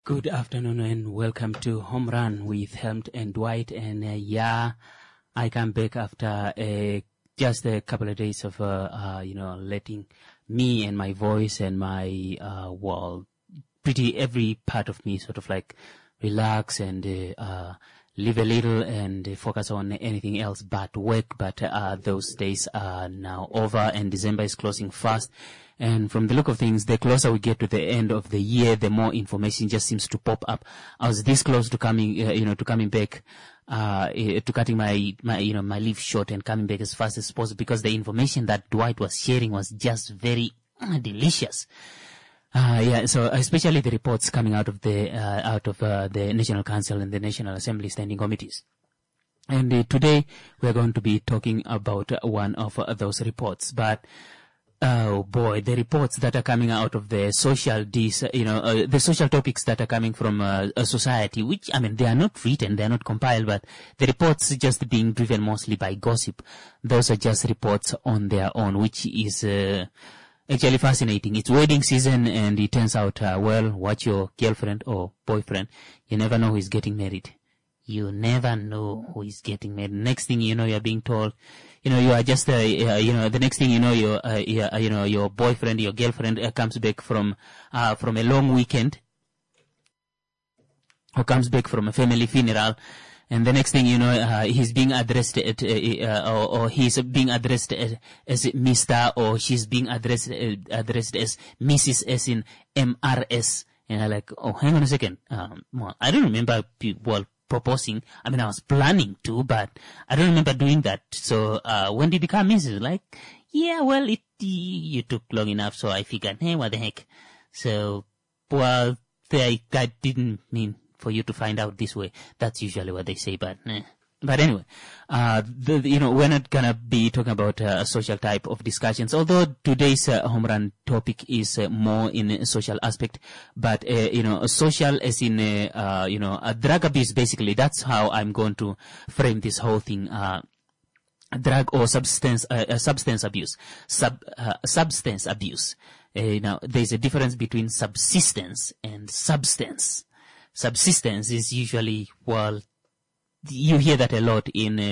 Good afternoon and welcome to Home Run with Helmut and Dwight. And I come back after just a couple of days of letting me and my voice and my pretty every part of me sort of like relax and live a little and focus on anything else but work. But those days are now over and December is closing fast. And from the look of things, the closer we get to the end of the year, the more information just seems to pop up. I was this close to coming back, to cutting my leave short and coming back as fast as possible because the information that Dwight was sharing was just very delicious. So especially the reports coming out of the National Council and the National Assembly standing committees. And today we're going to be talking about one of those reports, but oh boy, the reports that are coming out of the social the social topics that are coming from a society, which, I mean, they are not written, they are not compiled, but the reports just being driven mostly by gossip. Those are just reports on their own, which is actually fascinating. It's wedding season and it turns out, watch your girlfriend or boyfriend. You never know who is getting married. You never know who is getting married. Next thing you know, you're being told, you are just, the next thing you know, your boyfriend, your girlfriend comes back from a long weekend or comes back from a family funeral. And the next thing you know, he's being addressed or he's being addressed as Mr. or she's being addressed as Mrs. as in MRS. And I'm like, oh, hang on a second. I don't remember proposing. I mean, I was planning to, but I don't remember doing that. So, when did you become Mrs.? Like, you took long enough, so I figured, hey, what the heck. So, that didn't mean for you to find out this way. That's usually what they say, but anyway, we're not gonna be talking about a social type of discussions, although today's home run topic is more in a social aspect, but, social as in, drug abuse, basically. That's how I'm going to frame this whole thing. Drug or substance abuse. Substance abuse. Now, there's a difference between subsistence and substance. Subsistence is usually, you hear that a lot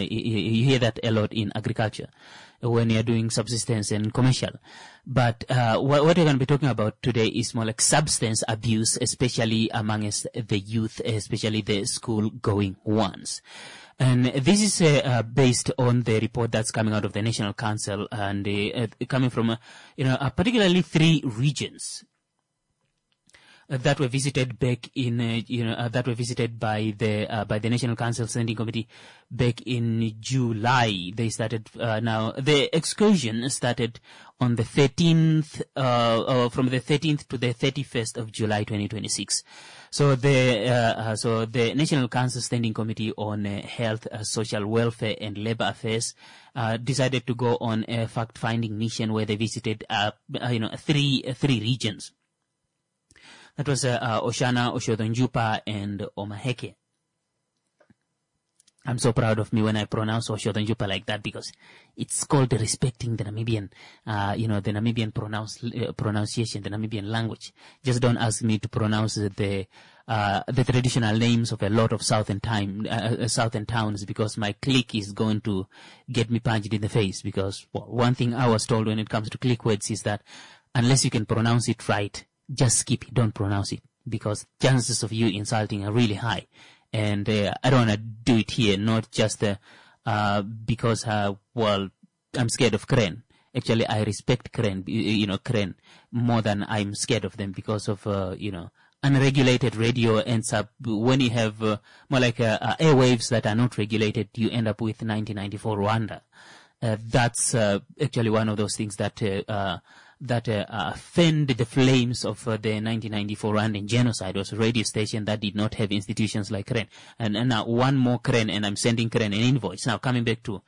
in agriculture when you're doing subsistence and commercial. But what we're going to be talking about today is more like substance abuse, especially amongst the youth, especially the school-going ones. And this is based on the report that's coming out of the National Council and coming from particularly 3 regions that were visited back in, that were visited by the National Council Standing Committee back in July. They started, now the excursion started on the 13th, from the 13th to the 31st of July 2026. So the National Council Standing Committee on Health, Social Welfare and Labor Affairs, decided to go on a fact-finding mission where they visited, 3 regions. That was Oshana, Oshodonjupa, and Omaheke. I'm so proud of me when I pronounce Oshodonjupa like that because it's called respecting the Namibian, the Namibian pronunciation, the Namibian language. Just don't ask me to pronounce the traditional names of a lot of southern towns because my clique is going to get me punched in the face because, one thing I was told when it comes to clique words is that unless you can pronounce it right, just skip it, don't pronounce it, because chances of you insulting are really high. And I don't want to do it here, not just because, I'm scared of Kren. Actually, I respect Kren, Kren, more than I'm scared of them because of, unregulated radio ends up, when you have more like airwaves that are not regulated, you end up with 1994 Rwanda. That's actually one of those things that fanned the flames of the 1994 Rwandan genocide. Was a radio station that did not have institutions like Kren. And now one more Kren, and I'm sending Kren an invoice. Now coming back to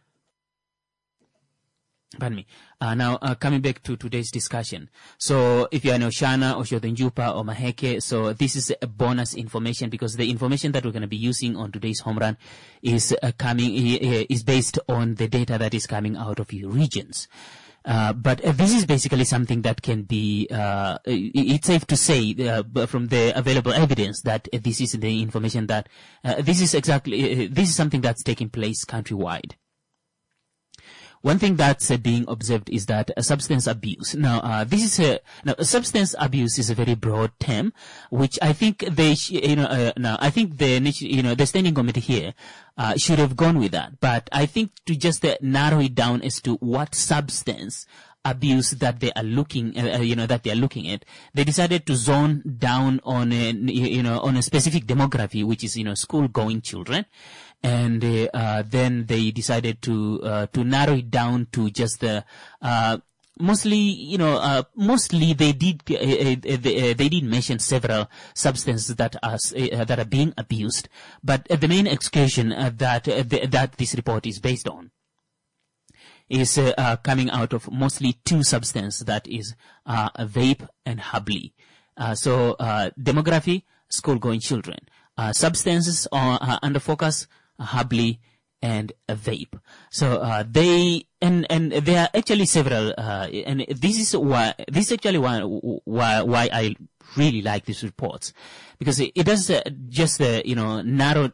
coming back to today's discussion. So if you are in Oshana, Oshodonjupa, or Maheke, so this is a bonus information because the information that we're going to be using on today's home run is based on the data that is coming out of your regions. But this is basically something that can be, it's safe to say from the available evidence that this is the information that this is something that's taking place countrywide. One thing that's being observed is that substance abuse. Now, substance abuse is a very broad term, which I think I think the standing committee here should have gone with that. But I think to just narrow it down as to what substance abuse that they are looking at, they decided to zone down on a specific demography, which is school-going children. And then they decided to narrow it down to just mostly they did mention several substances that are being abused, but the main excursion that this report is based on is coming out of mostly two substances, that is vape and Habli. So demography, school-going children. Substances are under focus, Habli and vape. So there are actually several, and this is actually why I really like these reports, because it does narrow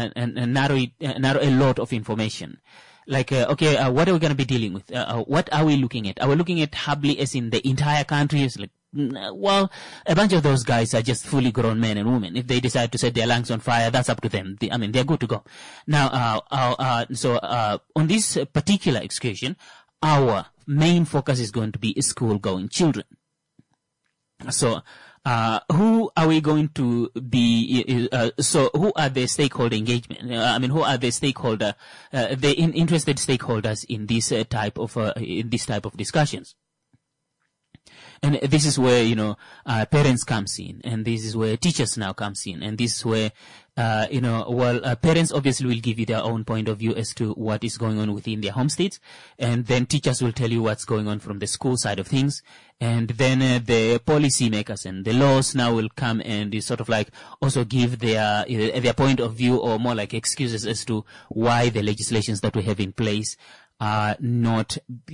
a lot of information. Like, what are we going to be dealing with? What are we looking at? Are we looking at Habli as in the entire country? It's like, well, a bunch of those guys are just fully grown men and women. If they decide to set their lungs on fire, that's up to them. They're good to go. Now, on this particular excursion, our main focus is going to be school-going children. So, who are we going to be, who are the stakeholder engagement? Who are the interested stakeholders in this type of discussions? And this is where, parents comes in, and this is where teachers now comes in, and this is where, parents obviously will give you their own point of view as to what is going on within their home states, and then teachers will tell you what's going on from the school side of things, and then the policy makers and the laws now will come and sort of like also give their point of view, or more like excuses as to why the legislations that we have in place are not,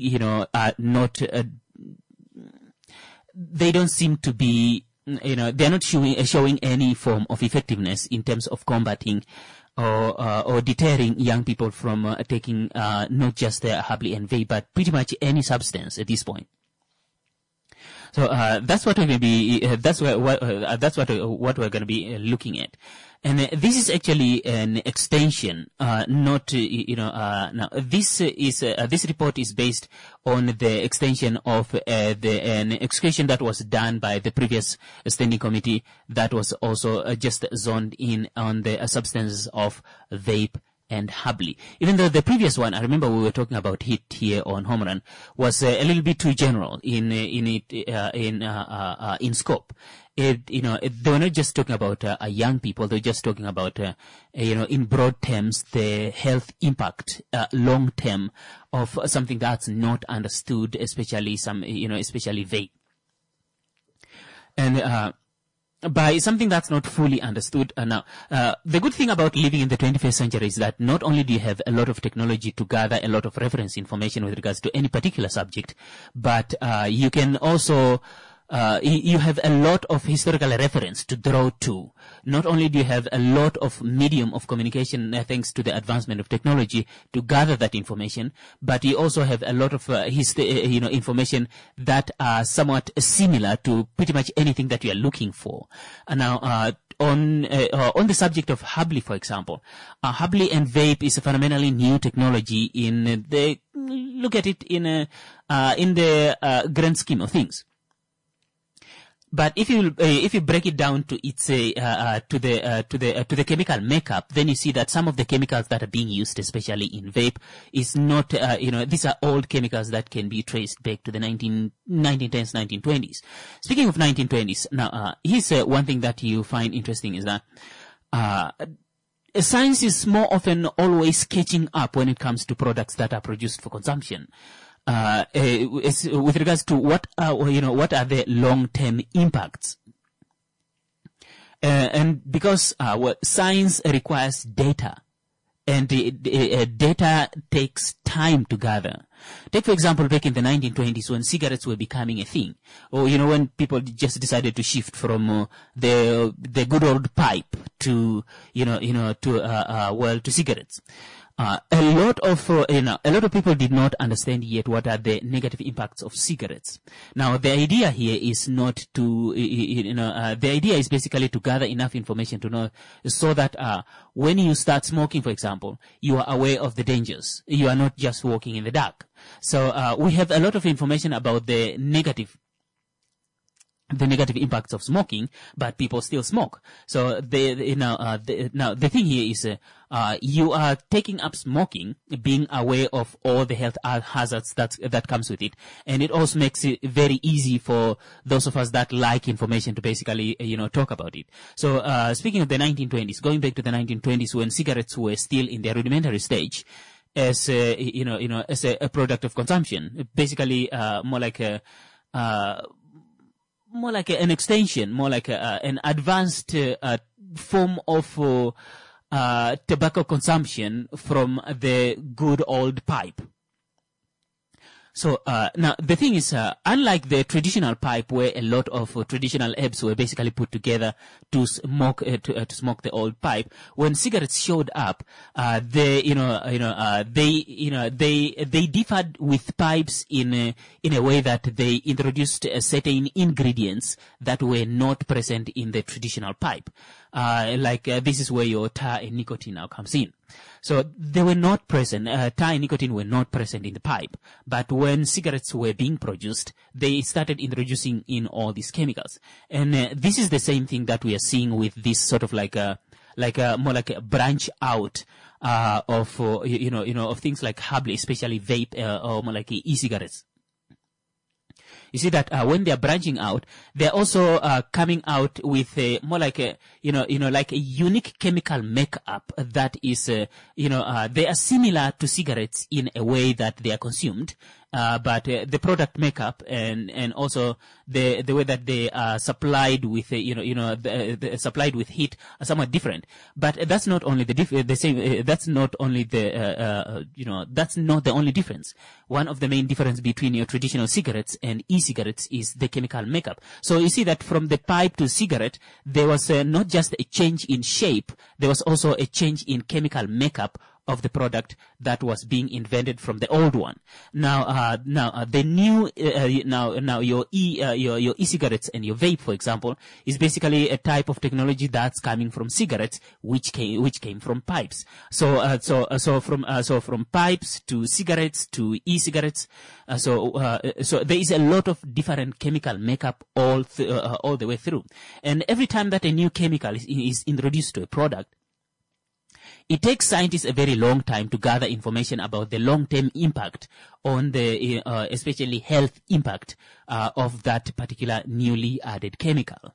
they don't seem to be, they're not showing any form of effectiveness in terms of combating or deterring young people from taking not just the Habli and vape, but pretty much any substance at this point. So that's what we're going to be. That's what we're going to be looking at, and this is actually an extension. Now this report is based on the extension of an excursion that was done by the previous standing committee that was also just zoned in on the substances of vape and Habli. Even though the previous one, I remember we were talking about it here on Home Run, was a little bit too general in scope. They were not just talking about young people. They were just talking about in broad terms the health impact long term of something that's not understood, especially especially vape. And by something that's not fully understood. Now, the good thing about living in the 21st century is that not only do you have a lot of technology to gather a lot of reference information with regards to any particular subject, but you can also you have a lot of historical reference to draw to. Not only do you have a lot of medium of communication thanks to the advancement of technology to gather that information, but you also have a lot of information that are somewhat similar to pretty much anything that you are looking for. Now, on the subject of Habli, for example, Habli and vape is a fundamentally new technology in the look at it in the grand scheme of things. But if you break it down to its to the chemical makeup, then you see that some of the chemicals that are being used, especially in vape, is not these are old chemicals that can be traced back to the 1910s, 1920s. Speaking of 1920s, now here's one thing that you find interesting is that science is more often always catching up when it comes to products that are produced for consumption. With regards to what are the long-term impacts, and because science requires data, and data takes time to gather. Take, for example, back in the 1920s when cigarettes were becoming a thing, or, when people just decided to shift from the good old pipe to, to cigarettes. A lot of people did not understand yet what are the negative impacts of cigarettes. Now, the idea here is not to, the idea is basically to gather enough information to know, so that when you start smoking, for example, you are aware of the dangers. You are not just walking in the dark. So we have a lot of information about the negative impacts of smoking, but people still smoke. So now the thing here is, you are taking up smoking, being aware of all the health hazards that comes with it, and it also makes it very easy for those of us that like information to basically talk about it. So speaking of the 1920s, going back to the 1920s when cigarettes were still in their rudimentary stage, as as a product of consumption, basically more like an extension, more like an advanced form of tobacco consumption from the good old pipe. So now the thing is, unlike the traditional pipe, where a lot of traditional herbs were basically put together to smoke the old pipe, when cigarettes showed up, they differed with pipes in a way that they introduced certain ingredients that were not present in the traditional pipe. This is where your tar and nicotine now comes in. So they were not present, tar and nicotine were not present in the pipe. But when cigarettes were being produced, they started introducing in all these chemicals. And this is the same thing that we are seeing with this sort of more like a branch out of of things like herbal, especially vape or more like e-cigarettes. You see that when they are branching out, they are also coming out with more like a like a unique chemical makeup that is they are similar to cigarettes in a way that they are consumed. But the product makeup and also the way that they are supplied with supplied with heat are somewhat different. But that's not only that's not only that's not the only difference. One of the main difference between your traditional cigarettes and e-cigarettes is the chemical makeup. So you see that from the pipe to cigarette, there was not just a change in shape, there was also a change in chemical makeup of the product that was being invented from the old one. Now the new your e-cigarettes and your vape, for example, is basically a type of technology that's coming from cigarettes, which came from pipes. So from pipes to cigarettes to e-cigarettes, so there is a lot of different chemical makeup all the way through. And every time that a new chemical is introduced to a product, it takes scientists a very long time to gather information about the long-term impact on the, especially health impact, of that particular newly added chemical.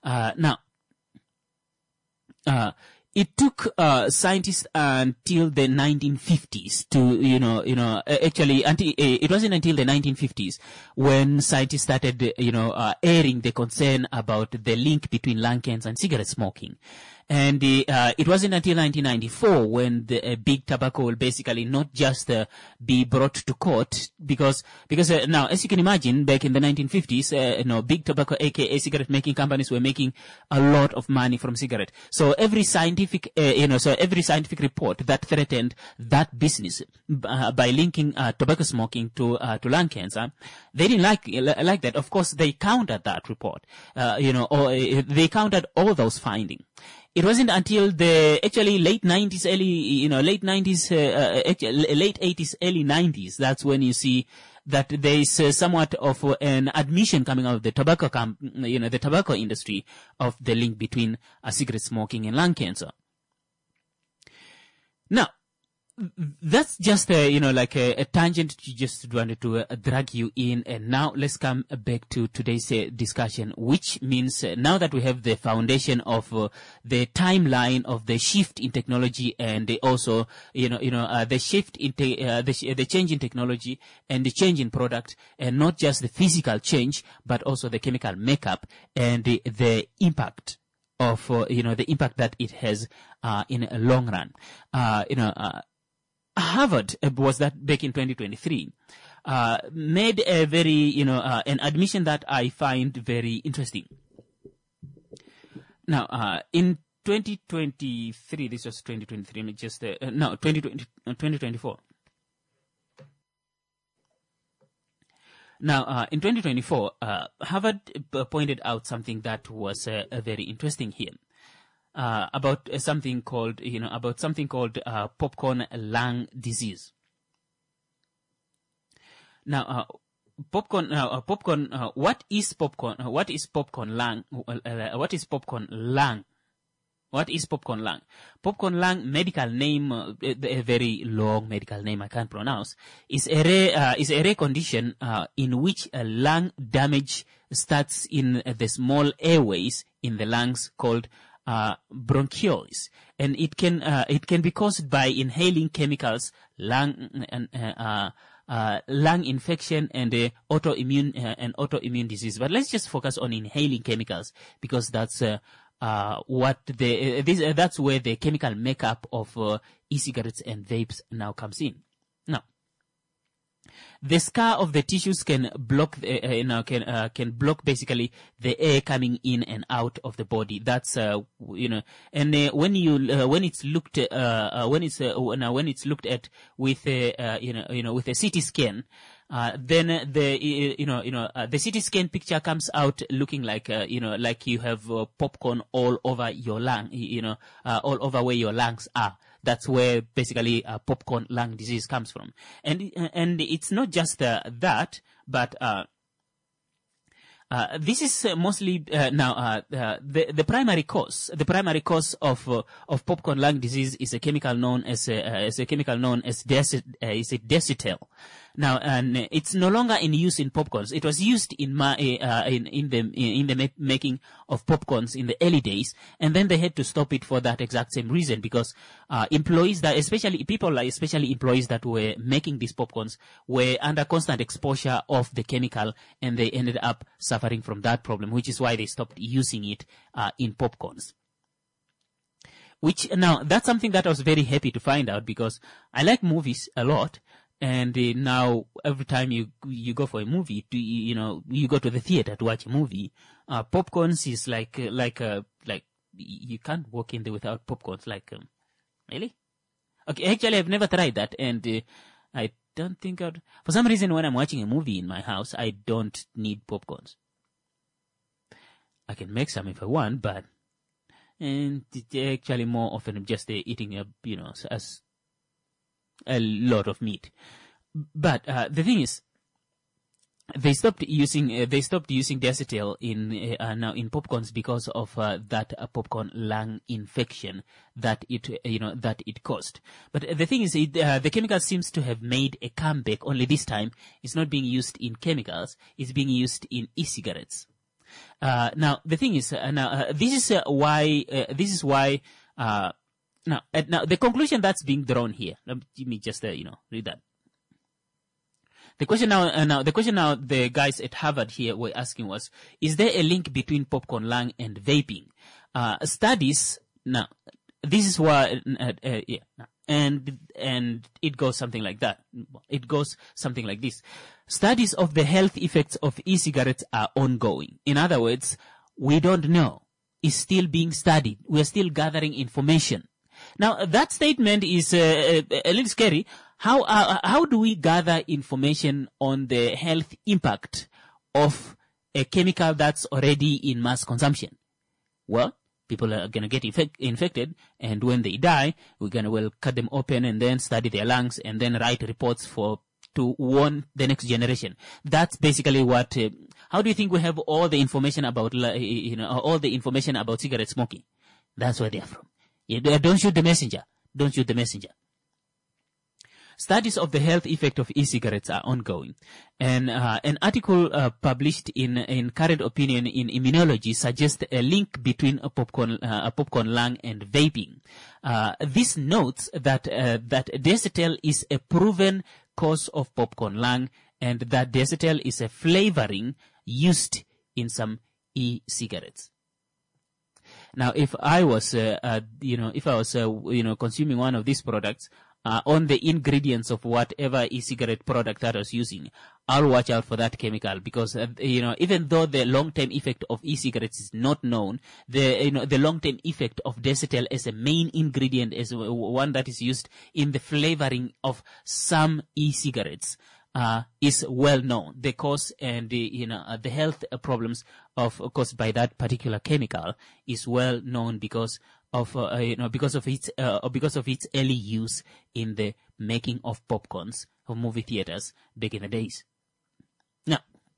It took scientists until the 1950s to, actually until it wasn't until the 1950s when scientists started, airing the concern about the link between lung cancer and cigarette smoking. And it wasn't until 1994 when the big tobacco will basically not just be brought to court because now, as you can imagine, back in the 1950s, big tobacco, aka cigarette making companies, were making a lot of money from cigarette. So every scientific report that threatened that business by linking tobacco smoking to lung cancer, they didn't like that. Of course, they countered that report, or they countered all those findings. It wasn't until the late 80s, early 90s, that's when you see that there is somewhat of an admission coming out of the tobacco industry of the link between cigarette smoking and lung cancer. Now, that's just a tangent. Just wanted to drag you in, and now let's come back to today's discussion, which means now that we have the foundation of the timeline of the shift in technology and also the shift in the change in technology and the change in product, and not just the physical change but also the chemical makeup and the impact of the impact that it has in a long run. Harvard was that back in 2023, made a very, an admission that I find very interesting. Now, in 2023, this was 2023, 2024. Now, in 2024, Harvard pointed out something that was very interesting here. About something called popcorn lung disease. Now, what is popcorn? What is popcorn lung? What is popcorn lung? What is popcorn lung? Popcorn lung, medical name, a very long medical name I can't pronounce, is a rare condition in which a lung damage starts in the small airways in the lungs called bronchioles, and it can be caused by inhaling chemicals, lung infection, and autoimmune disease. But let's just focus on inhaling chemicals, because that's that's where the chemical makeup of e-cigarettes and vapes now comes in. Now, the scar of the tissues can block can block basically the air coming in and out of the body. That's and when it's looked at with with a CT scan, then the CT scan picture comes out looking like like you have popcorn all over your lung, all over where your lungs are. That's where basically popcorn lung disease comes from, and it's not just that, but this is mostly the primary cause. The primary cause of popcorn lung disease is a chemical known as Desetel. Now, and it's no longer in use in popcorns. It was used in the making of popcorns in the early days, and then they had to stop it for that exact same reason, because employees especially employees that were making these popcorns were under constant exposure of the chemical, and they ended up suffering from that problem, which is why they stopped using it in popcorns. Which now, that's something that I was very happy to find out, because I like movies a lot. And now every time you go for a movie, you go to the theater to watch a movie, popcorns is like you can't walk in there without popcorns. Really? Okay, actually I've never tried that, and I don't think for some reason when I'm watching a movie in my house, I don't need popcorns. I can make some if I want, but actually more often just eating as a lot of meat. But the thing is, they stopped using Desetel now in popcorns because of that popcorn lung infection that it caused. But the thing is, the chemical seems to have made a comeback. Only this time, it's not being used in chemicals; it's being used in e-cigarettes. Now the thing is, this is why. Now, the conclusion that's being drawn here. Let me just read that. The question now the guys at Harvard here were asking was, is there a link between popcorn lung and vaping? Studies now. This is why and it goes something like that. It goes something like this. Studies of the health effects of e-cigarettes are ongoing. In other words, we don't know. It's still being studied. We're still gathering information. Now, that statement is a little scary. How do we gather information on the health impact of a chemical that's already in mass consumption? Well, people are going to get infected, and when they die, we're going to cut them open and then study their lungs and then write reports to warn the next generation. That's basically what. How do you think we have all the information about all the information about cigarette smoking? That's where they are from. Don't shoot the messenger. Don't shoot the messenger. Studies of the health effect of e-cigarettes are ongoing, and an article published in Current Opinion in Immunology suggests a link between a popcorn lung and vaping. This notes that Desetel is a proven cause of popcorn lung, and that Desetel is a flavoring used in some e-cigarettes. Now, if I was consuming one of these products, on the ingredients of whatever e-cigarette product that I was using, I'll watch out for that chemical, because even though the long-term effect of e-cigarettes is not known, the long-term effect of Desetel as a main ingredient, as one that is used in the flavoring of some e-cigarettes, is well known. The cause and the health problems caused by that particular chemical is well known because of its early use in the making of popcorns for movie theaters back in the days. Now,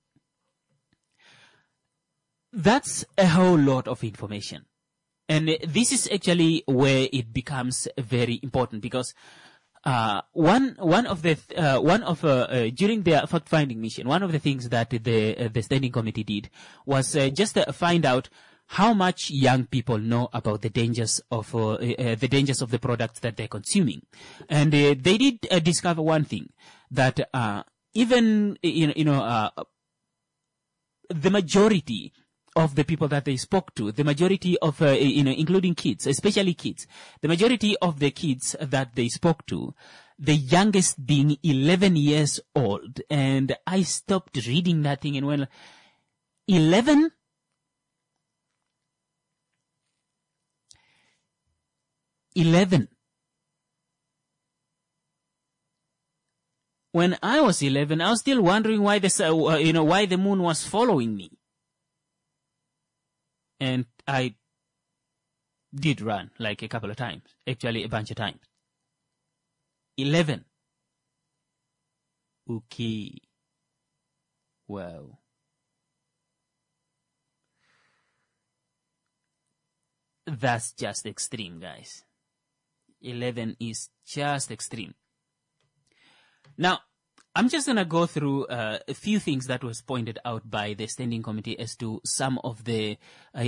that's a whole lot of information, and this is actually where it becomes very important, because during their fact-finding mission, one of the things that the standing committee did was just find out how much young people know about the dangers of the products that they're consuming, and they did discover one thing, that even the majority of the people that they spoke to, the majority of including kids, especially kids, the majority of the kids that they spoke to, the youngest being 11 years old, and I stopped reading that thing and went, 11? When I was 11, I was still wondering why the moon was following me. And I did run like a couple of times, actually a bunch of times. 11. Okay. Wow. That's just extreme, guys. 11 is just extreme. Now, I'm just going to go through a few things that was pointed out by the standing committee as to some of the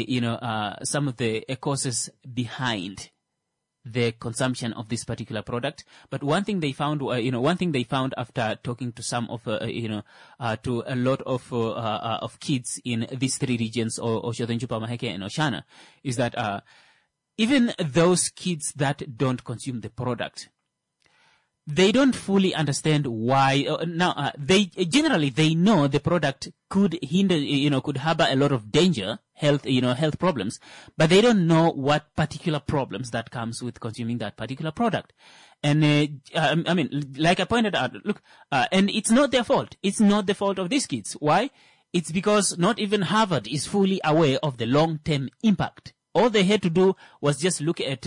causes behind the consumption of this particular product. But one thing they found, after talking to some of, to a lot of kids in these three regions, Oshothen, Chupa, Maheke, and Oshana, is that even those kids that don't consume the product, they don't fully understand why. They know the product could hinder, could harbor a lot of danger, health problems, but they don't know what particular problems that comes with consuming that particular product. And like I pointed out, look, and it's not their fault. It's not the fault of these kids. Why? It's because not even Harvard is fully aware of the long-term impact. All they had to do was just look at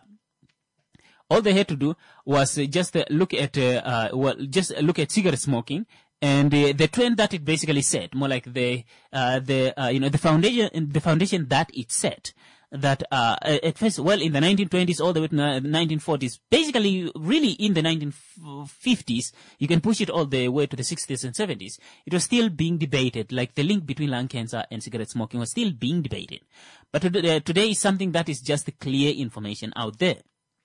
cigarette smoking and the trend that it basically set, more like the foundation that it set. That at first, well, in the 1920s all the way to the 1940s, basically really in the 1950s, you can push it all the way to the 60s and 70s, it was still being debated, like the link between lung cancer and cigarette smoking was still being debated. But today is something that is just clear information out there.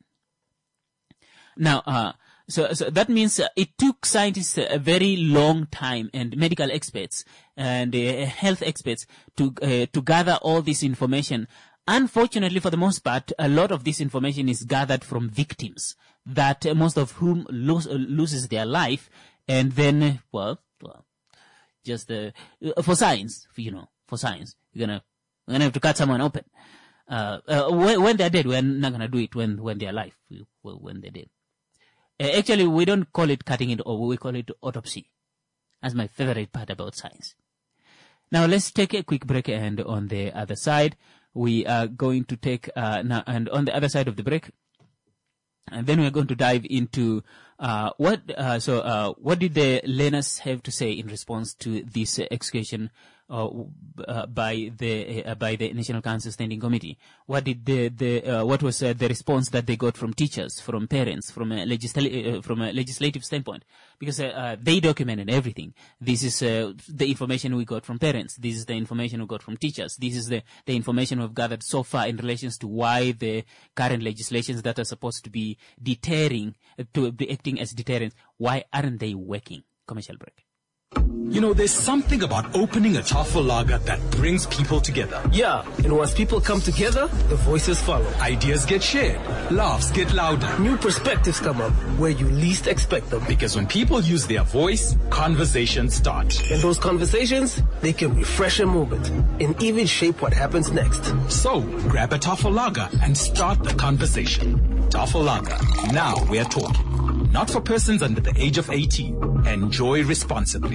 Now, so that means it took scientists a very long time, and medical experts and health experts to gather all this information. Unfortunately, for the most part, a lot of this information is gathered from victims, that most of whom loses their life, and then, just for science, for science, you're gonna have to cut someone open. When they're dead, we're not gonna do it when they're alive. When they're dead. Actually, we don't call it cutting it over, we call it autopsy. That's my favorite part about science. Now let's take a quick break, and on the other side, we are going to take, now, and on the other side of the break, and then we're going to dive into, what did the learners have to say in response to this excursion by the National Cancer Standing Committee? What did what was the response that they got from teachers, from parents, from a legislative standpoint? Because they documented everything. This is the information we got from parents. This is the information we got from teachers. This is the information we've gathered so far in relation to why the current legislations that are supposed to be deterring, to be acting as deterrents, why aren't they working? Commercial break. You know, there's something about opening a Tafel Lager that brings people together. Yeah, and once people come together, the voices follow. Ideas get shared. Laughs get louder. New perspectives come up where you least expect them. Because when people use their voice, conversations start. And those conversations, they can refresh a moment and even shape what happens next. So, grab a Tafel Lager and start the conversation. Tafel Lager. Now we're talking. Not for persons under the age of 18. Enjoy responsibly.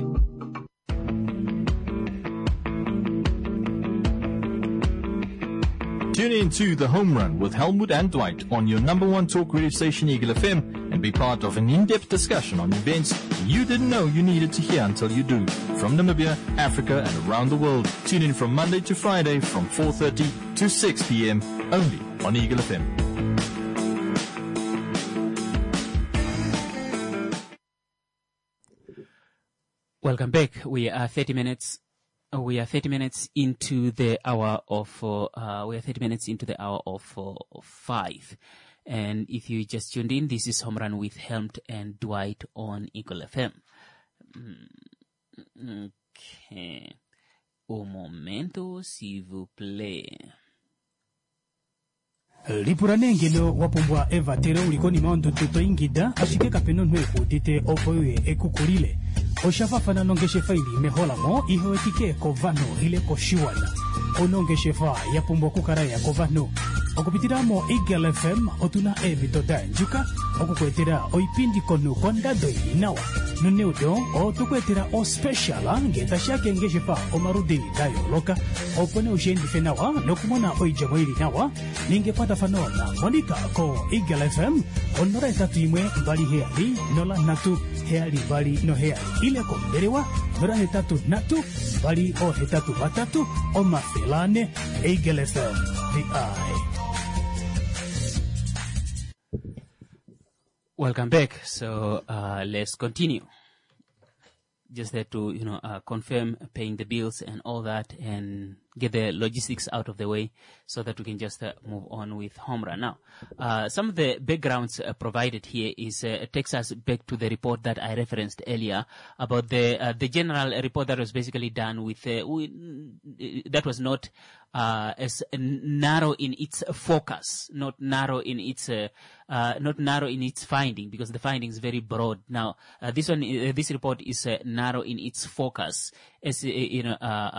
Tune in to The Home Run with Helmut and Dwight on your number one talk radio station, Eagle FM, and be part of an in-depth discussion on events you didn't know you needed to hear until you do. From Namibia, Africa, and around the world. Tune in from Monday to Friday from 4:30 to 6 p.m. only on Eagle FM. Welcome back. We are 30 minutes into the hour of 5. And if you just tuned in, this is Home Run with Helmut and Dwight on Eagle FM. Okay. Un momento, s'il vous plaît. Lipuranengelo wapumbwa evatero ulikoni maondo tuto ingida ashike kapeno nweku tite opoye ekukulile oshafafana nongeshe faili meholamo ihewetike kovano ile koshiwana onongeshe fa yapumbwa kukaraya kovano okupitiramo Eagle FM otuna ebitoda njuka okukwetera oipindi konu kondado inawa nuneudo otukwetera o special ngeta shake ngeshe fa omarudi dayo loka opone ushendi fenawa nokumona oijamo ili nawa ningepata fanola monika ko Eagle FM onora etatu imwe mbali heali nola natu heali bali no heali ile konderewa nora hetatu natu bali o hetatu batatu o mafelane Eagle FM the eye. Welcome back. So let's continue. Just there to confirm paying the bills and all that, and get the logistics out of the way, so that we can just move on with Home Run. Now, some of the backgrounds provided here takes us back to the report that I referenced earlier about the general report that was basically done with that was not as narrow in its focus, not narrow in its finding, because the finding is very broad. Now, this report is narrow in its focus, as in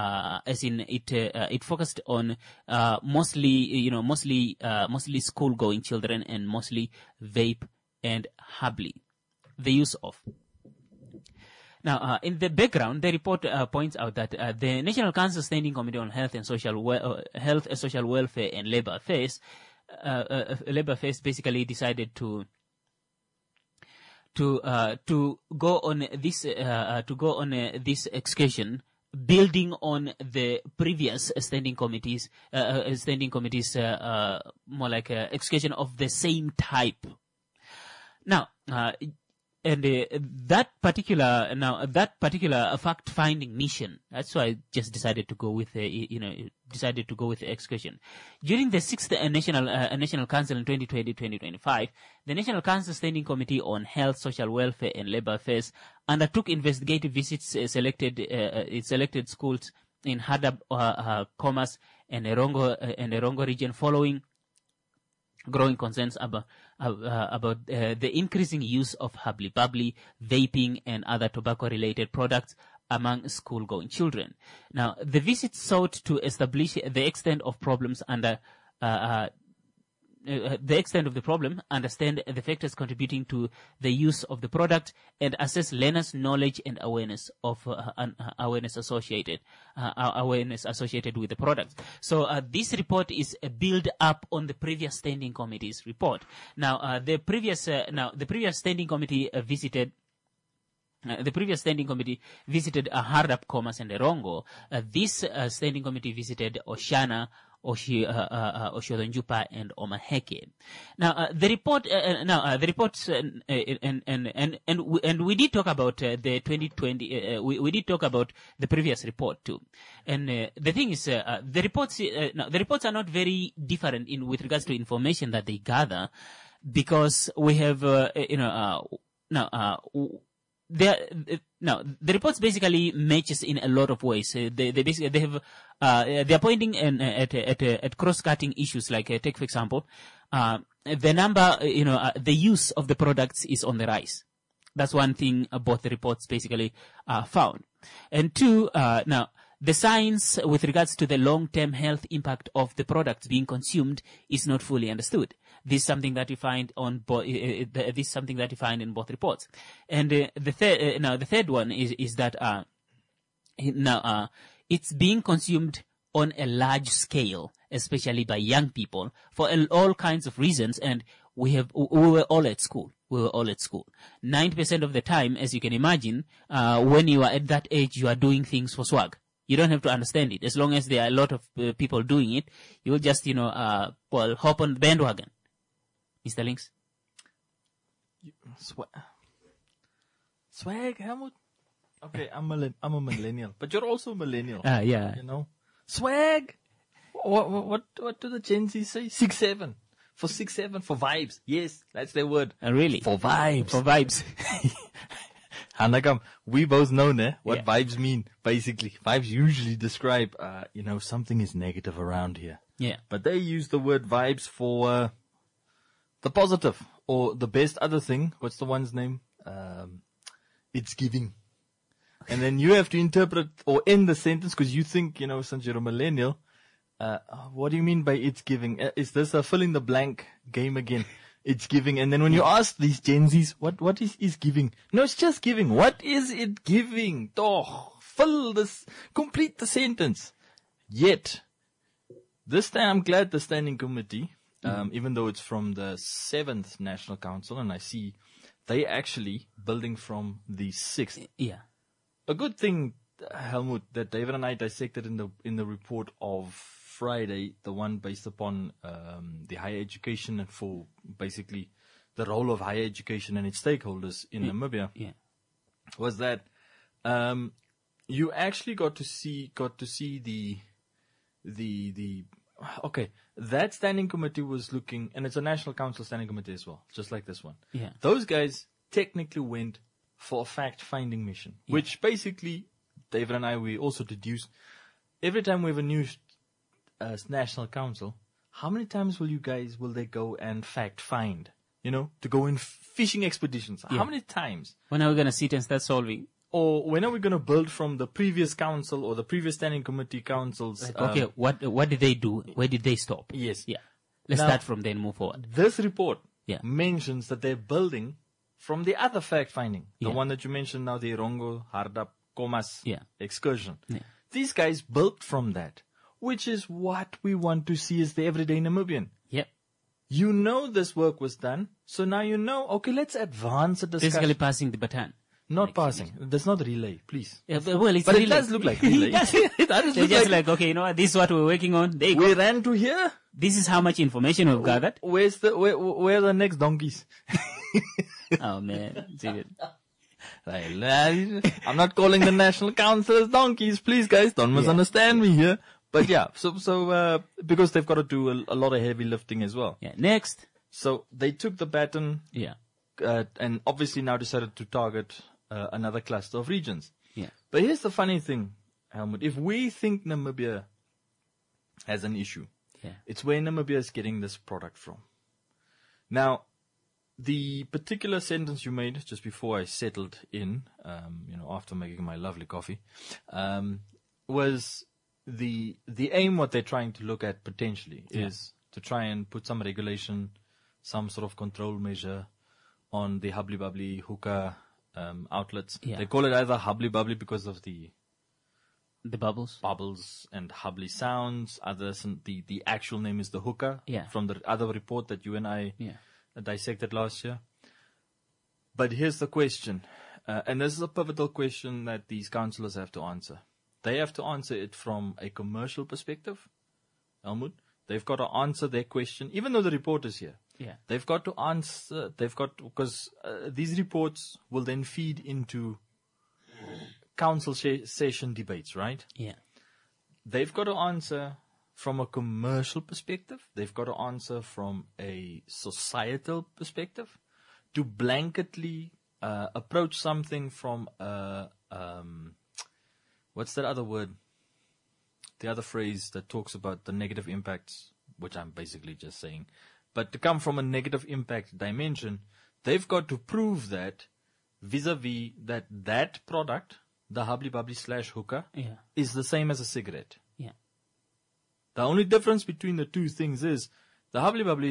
it focused on mostly school-going children, and mostly vape and habli, the use of. Now, in the background, the report points out that the National Council Standing Committee on Health, Social Welfare and Labor Affairs basically decided to go on this excursion, building on the previous standing committees, more like excursion of the same type. Now, that particular fact-finding mission, that's why I just decided to go with the excursion. During the 6th National Council in 2020-2025, the National Council Standing Committee on Health, Social Welfare and Labor Affairs undertook investigative visits in selected schools in Hadab, Khomas and Erongo region, following growing concerns about the increasing use of habli-babli, vaping, and other tobacco-related products among school-going children. Now, the visit sought to establish the extent of problems understand the factors contributing to the use of the product, and assess learners' knowledge and awareness of awareness associated with the product. So this report is a build up on the previous standing committee's report. Now, the previous standing committee visited. The previous standing committee visited Hardap, Khomas, and Erongo. This standing committee visited Oshana, Oshodonjupa, and Omaheke. Now, the reports, and we did talk about the 2020. We did talk about the previous report too. And the thing is, the reports are not very different with regards to information that they gather, because we have, Now, the reports basically matches in a lot of ways. They have, they're pointing at cross-cutting issues like, take for example, the number, the use of the products is on the rise. That's one thing both the reports basically, found. And two, now, the science with regards to the long-term health impact of the products being consumed is not fully understood. This is something that you find on this is something that you find in both reports. And the third one is that it's being consumed on a large scale, especially by young people, for all kinds of reasons. And we were all at school. 90% of the time, as you can imagine, when you are at that age, you are doing things for swag. You don't have to understand it. As long as there are a lot of people doing it, you will just, hop on the bandwagon. Mr. Links? Swag, Helmut? Okay, I'm a millennial, but you're also a millennial. Yeah. Swag? What do the Gen Z say? 6'7". For 6'7", for vibes. Yes, that's their word. Really? For vibes. For vibes. Hanakam, we both know what vibes mean, basically. Vibes usually describe, something is negative around here. Yeah. But they use the word vibes for the positive, or the best other thing. What's the one's name? It's giving. And then you have to interpret or end the sentence because you think, since you're a millennial, what do you mean by it's giving? Is this a fill in the blank game again? It's giving. And then when you ask these Gen Zs, what is giving? No, it's just giving. What is it giving? Complete the sentence. Yet, this time I'm glad the standing committee, even though it's from the 7th National Council, and I see they actually building from the 6th. Yeah. A good thing, Helmut, that David and I dissected in the report of Friday, the one based upon the higher education and for basically the role of higher education and its stakeholders in Namibia, was that you actually got to see the that standing committee was looking, and it's a National Council standing committee as well, just like this one. Yeah. Those guys technically went for a fact-finding mission, which basically David and I, we also deduced every time we have a new National Council, how many times will they go and fact-find, to go in fishing expeditions? Yeah. How many times? When are we going to sit and start solving? Or when are we going to build from the previous council or the previous standing committee councils? Okay, what did they do? Where did they stop? Yes. Yeah. Let's start from there and move forward. This report Yeah. mentions that they're building from the other fact-finding, the Yeah. one that you mentioned now, the Rongo, Hardap, Komas Yeah. excursion. Yeah. These guys built from that, which is what we want to see as the everyday Namibian. Yep. This work was done, so now okay, let's advance the discussion. Basically passing the baton. Not passing. That's not relay, please. Yeah, well, it's But relay. it does look like relay. It does. It does They're look just like, like, okay, this is what we're working on. There you we go. ran to here. This is how much information we've gathered. Where are the next donkeys? Oh, man. Dude. I'm not calling the National Council as donkeys, please, guys. Don't misunderstand me here. But yeah, so because they've got to do a lot of heavy lifting as well. Yeah. Next. So they took the baton, Yeah. and obviously now decided to target another cluster of regions. Yeah. But here's the funny thing, Helmut. If we think Namibia has an issue, Yeah. it's where Namibia is getting this product from. Now, the particular sentence you made just before I settled in, after making my lovely coffee, was the aim. What they're trying to look at potentially is to try and put some regulation, some sort of control measure on the hubbly bubbly hookah outlets. Yeah. They call it either hubbly bubbly because of the bubbles. and hubbly sounds. Others, the actual name is the hookah. Yeah. From the other report that you and I Yeah. dissected last year. But here's the question, and this is a pivotal question that these councillors have to answer. They have to answer it from a commercial perspective, Helmut. They've got to answer their question, even though the report is here. Yeah. They've got to answer, because these reports will then feed into council session debates, right? Yeah. They've got to answer from a commercial perspective. They've got to answer from a societal perspective. To blanketly approach something from a what's that other word? The other phrase that talks about the negative impacts, which I'm basically just saying. But to come from a negative impact dimension, they've got to prove that vis-a-vis that product, the Hubbly Bubbly / hookah, is the same as a cigarette. Yeah. The only difference between the two things is the Hubbly Bubbly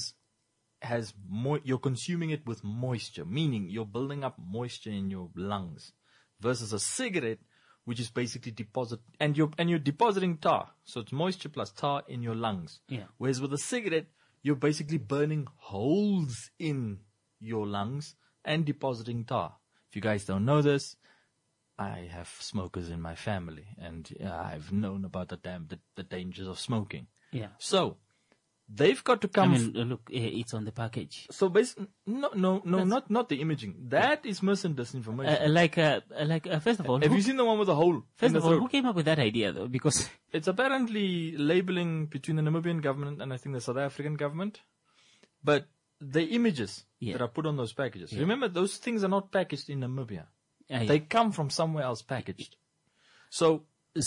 has more, you're consuming it with moisture, meaning you're building up moisture in your lungs, versus a cigarette, which is basically and you're depositing tar. So it's moisture plus tar in your lungs. Yeah. Whereas with a cigarette, you're basically burning holes in your lungs and depositing tar. If you guys don't know this, I have smokers in my family, and I've known about the dangers of smoking. Yeah. So they've got to come. I mean, look, it's on the package. So basically, no, not the imaging. That is mis and disinformation. First of all, have you seen the one with the hole? First of all, who came up with that idea, though? Because it's apparently labeling between the Namibian government and I think the South African government. But the images that are put on those packages. Remember, those things are not packaged in Namibia. They come from somewhere else packaged. So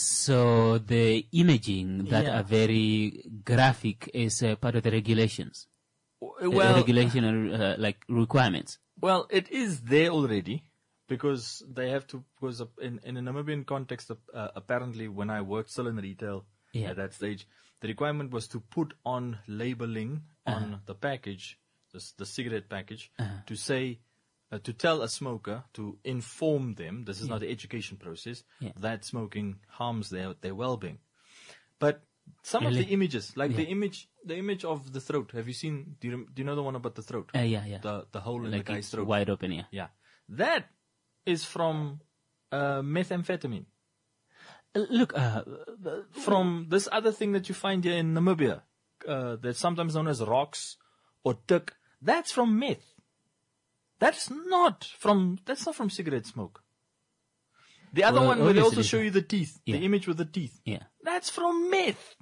the imaging that are very graphic is part of the regulations. Well, regulation like requirements. Well, it is there already because they have to. Because in a Namibian context, apparently, when I worked still in retail at that stage, the requirement was to put on labeling on the package, the cigarette package, to say. To tell a smoker, to inform them, this is not the education process, that smoking harms their well-being. But some of the images, like the image of the throat, have you seen, do you know the one about the throat? Yeah. The hole in the guy's throat. Wide open, Yeah. That is from methamphetamine. Look, from this other thing that you find here in Namibia, that's sometimes known as rocks or tuk, that's from meth. That's not from cigarette smoke. The other one where they also show you the teeth, the image with the teeth. Yeah. That's from meth.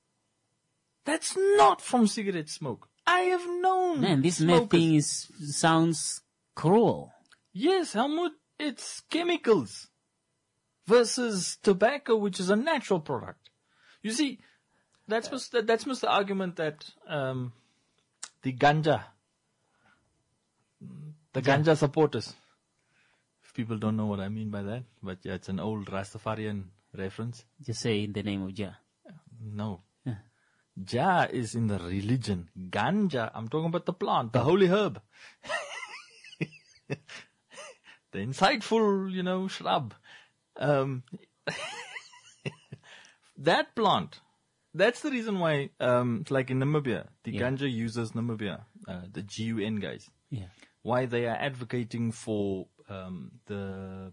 That's not from cigarette smoke. I have known. Man, this meth thing sounds cruel. Yes, Helmut, it's chemicals versus tobacco, which is a natural product. You see, that's the argument that the ganja. The ganja supporters. If people don't know what I mean by that, but yeah, it's an old Rastafarian reference. Just say in the name of Jah. No. Jah is in the religion. Ganja, I'm talking about the plant, the holy herb. The insightful, shrub. That plant, that's the reason why, like in Namibia, the ganja users Namibia, the GUN guys. Yeah. Why they are advocating for the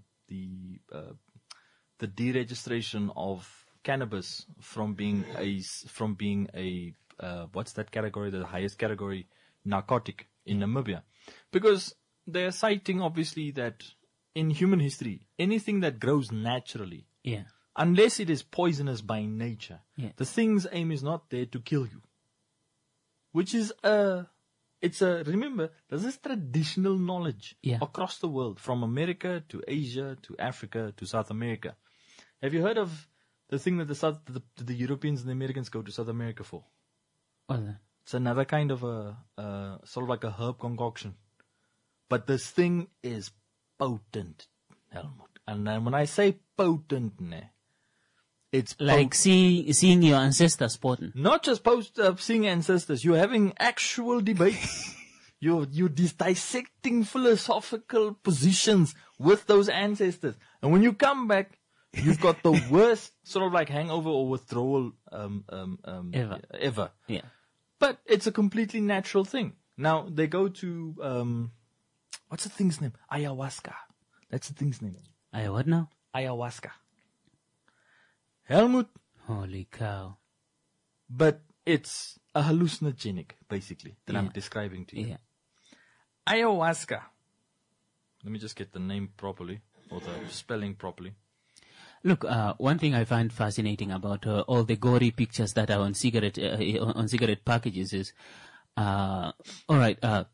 deregistration of cannabis from being a what's that category, the highest category, narcotic in Namibia, because they are citing obviously that in human history anything that grows naturally, unless it is poisonous by nature, the thing's aim is not there to kill you, which is remember, this is traditional knowledge across the world, from America to Asia to Africa to South America. Have you heard of the thing that the Europeans and the Americans go to South America for? What's that? It's another kind of sort of like a herb concoction. But this thing is potent, Helmut. And then when I say potent, it's like seeing your ancestors potent. Not just seeing ancestors. You're having actual debates. You're dissecting philosophical positions with those ancestors. And when you come back, you've got the worst sort of like hangover or withdrawal ever. Yeah. But it's a completely natural thing. Now they go to what's the thing's name? Ayahuasca. That's the thing's name. What now? Ayahuasca. Helmut. Holy cow. But it's a hallucinogenic, basically, that I'm describing to you. Yeah. Ayahuasca. Let me just get the name properly, or the spelling properly. Look, one thing I find fascinating about all the gory pictures that are on cigarette packages is, all right,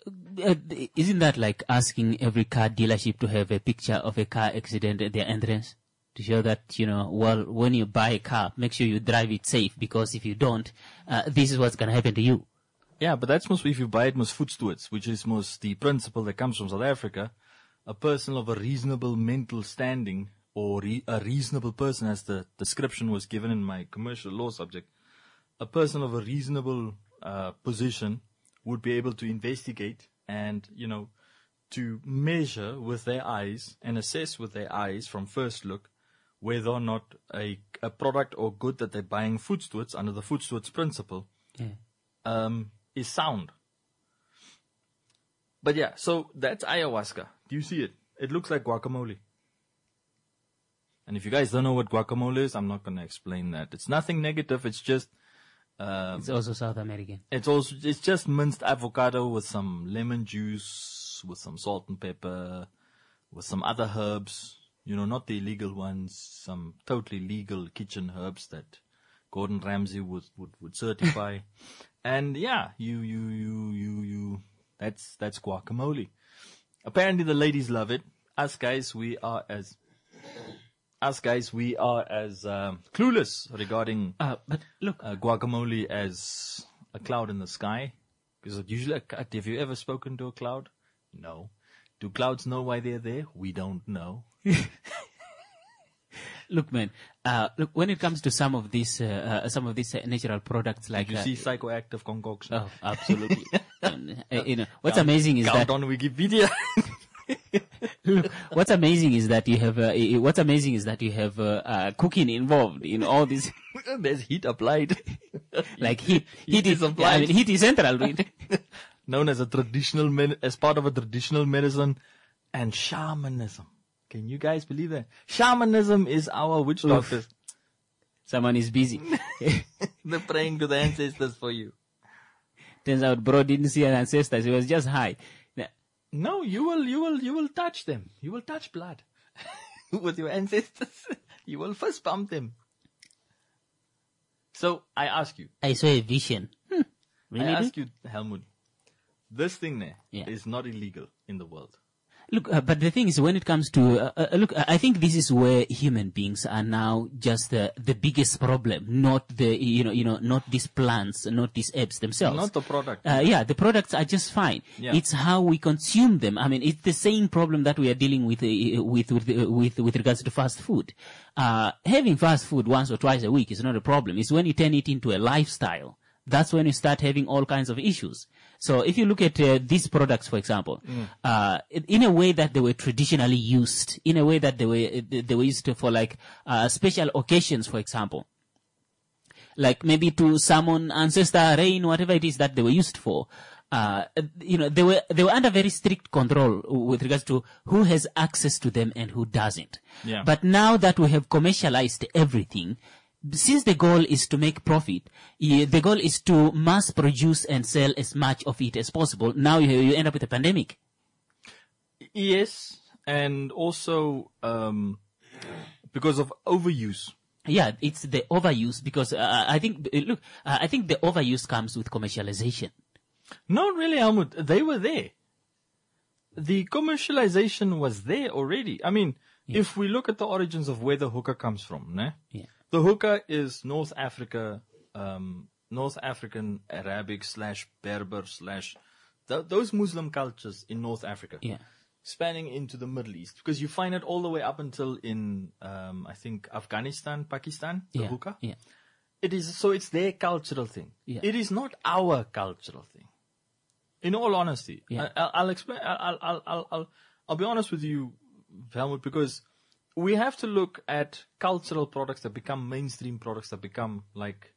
isn't that like asking every car dealership to have a picture of a car accident at their entrance to show that, well, when you buy a car, make sure you drive it safe, because if you don't, this is what's going to happen to you. Yeah, but that's most if you buy it most food stewards, which is most the principle that comes from South Africa. A person of a reasonable mental standing, or a reasonable person, as the description was given in my commercial law subject, a person of a reasonable position would be able to investigate and, to measure with their eyes and assess with their eyes from first look whether or not a product or good that they're buying food stewards under the food stewards principle is sound. But yeah, so that's ayahuasca. Do you see it? It looks like guacamole. And if you guys don't know what guacamole is, I'm not going to explain that. It's nothing negative. It's just it's also South American. It's just minced avocado with some lemon juice, with some salt and pepper, with some other herbs. Not the illegal ones. Some totally legal kitchen herbs that Gordon Ramsay would certify. And yeah, that's guacamole. Apparently the ladies love it. Us guys, we are as clueless regarding but look, guacamole as a cloud in the sky. Because usually, have you ever spoken to a cloud? No. Do clouds know why they're there? We don't know. Look, man. Look, when it comes to some of these natural products, like you see psychoactive concoction. Oh, absolutely. And, what's amazing is count that on Wikipedia. Look, what's amazing is that you have cooking involved in all this. There's heat applied. Like heat is applied. I mean, heat is central to it. Known as as part of a traditional medicine and shamanism. Can you guys believe that? Shamanism is our witch doctors. Someone is busy. They're praying to the ancestors for you. Turns out bro didn't see an ancestors. He was just high. No, you will touch them. You will touch blood with your ancestors. You will first pump them. So I ask you. I saw a vision. Really? I ask you, Helmut. This thing there is not illegal in the world. Look, but the thing is, when it comes to I think this is where human beings are now just the biggest problem, not not these plants, not these apes themselves, not the product. The products are just fine. Yeah. It's how we consume them. I mean, it's the same problem that we are dealing with regards to fast food. Having fast food once or twice a week is not a problem. It's when you turn it into a lifestyle. That's when you start having all kinds of issues. So if you look at these products, for example, in a way that they were traditionally used, in a way that they were used for like special occasions, for example, like maybe to summon ancestor, rain, whatever it is that they were used for. They were under very strict control with regards to who has access to them and who doesn't. Yeah. But now that we have commercialized everything, since the goal is to make profit, the goal is to mass produce and sell as much of it as possible. Now you end up with a pandemic. Yes, and also because of overuse. Yeah, it's the overuse because I think the overuse comes with commercialization. Not really, Helmut. They were there. The commercialization was there already. I mean, if we look at the origins of where the hookah comes from, né? Yeah. The hookah is North Africa, North African Arabic / Berber / those Muslim cultures in North Africa. Yeah. Spanning into the Middle East, because you find it all the way up until in, I think Afghanistan, Pakistan, the hookah. Yeah. It's their cultural thing. Yeah. It is not our cultural thing. In all honesty, Yeah. I'll explain. I'll be honest with you, Helmut, because we have to look at cultural products that become mainstream products that become like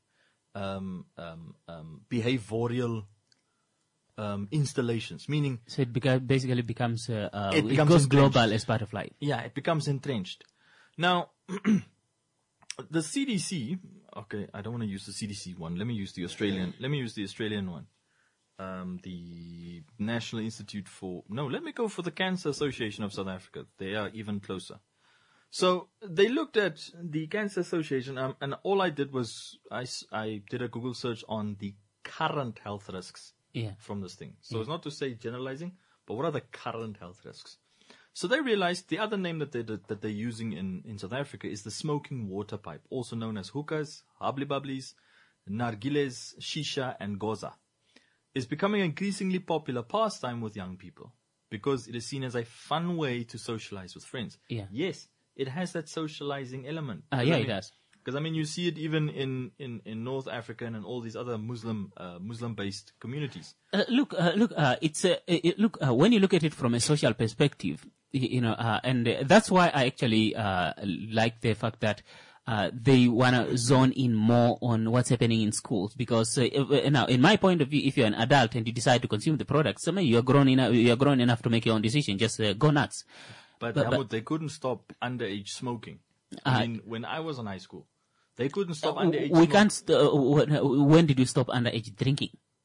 behavioral installations, meaning So it basically becomes it goes global as part of life. Yeah, it becomes entrenched. Now, the CDC. Okay, I don't want to use the CDC one. Let me use the Australian one. The National Institute let me go for the Cancer Association of South Africa. They are even closer. So they looked at the Cancer Association, and all I did was I did a Google search on the current health risks from this thing. So it's not to say generalizing, but what are the current health risks? So they realized the other name that they're using in South Africa is the smoking water pipe, also known as hookahs, habli bablis, nargiles, shisha, and goza. Is becoming an increasingly popular pastime with young people because it is seen as a fun way to socialize with friends. Yeah. Yes, it has that socializing element. It does. Because you see it even in North Africa and in all these other Muslim-based communities. Look, when you look at it from a social perspective, and that's why I actually like the fact that they want to zone in more on what's happening in schools, because now, in my point of view, if you're an adult and you decide to consume the products, you're grown enough to make your own decision. Just go nuts. But they couldn't stop underage smoking. When I was in high school, they couldn't stop underage smoking. We can't. When did you stop underage drinking?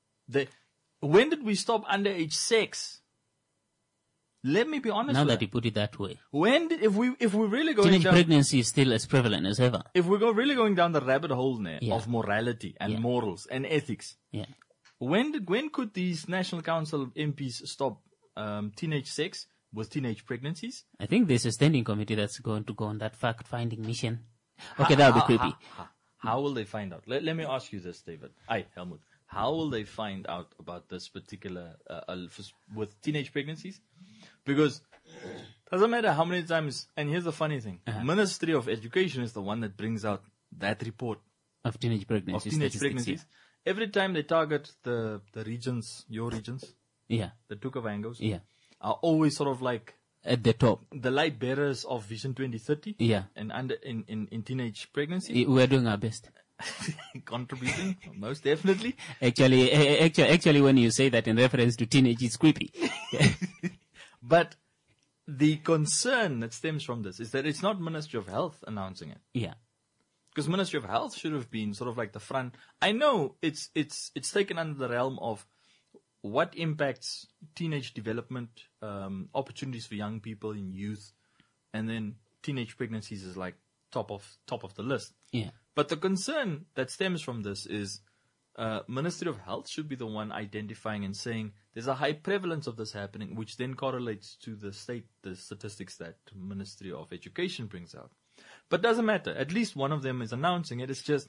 When did we stop underage sex? Let me be honest. Now that you put it that way, if we really going teenage down, pregnancy is still as prevalent as ever. If we go really going down the rabbit hole now of morality and morals and ethics, when could these National Council MPs stop teenage sex with teenage pregnancies? I think there's a standing committee that's going to go on that fact-finding mission. Okay, that would be creepy. How will they find out? Let me ask you this, David. Helmut. How will they find out about this particular with teenage pregnancies? Because doesn't matter how many times. And here's the funny thing: Ministry of Education is the one that brings out that report of teenage pregnancies. Every time they target the regions, your regions, the Tukavangos, are always sort of like at the top, the light bearers of Vision 2030. And in teenage pregnancy, we're doing our best. Contributing, most definitely. Actually, when you say that in reference to teenage, it's creepy. But the concern that stems from this is that it's not Ministry of Health announcing it. Yeah. Because Ministry of Health should have been sort of like the front. I know it's taken under the realm of what impacts teenage development, opportunities for young people in youth, and then teenage pregnancies is like top of the list. Yeah. But the concern that stems from this is Ministry of Health should be the one identifying and saying there's a high prevalence of this happening, which then correlates to the statistics that Ministry of Education brings out. But doesn't matter. At least one of them is announcing it. It's just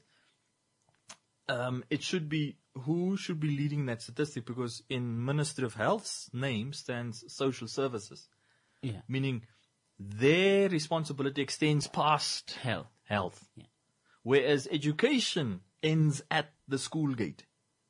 it should be who should be leading that statistic, because in Ministry of Health's name stands social services. Yeah. Meaning their responsibility extends past health. Yeah. Whereas education ends at the school gate.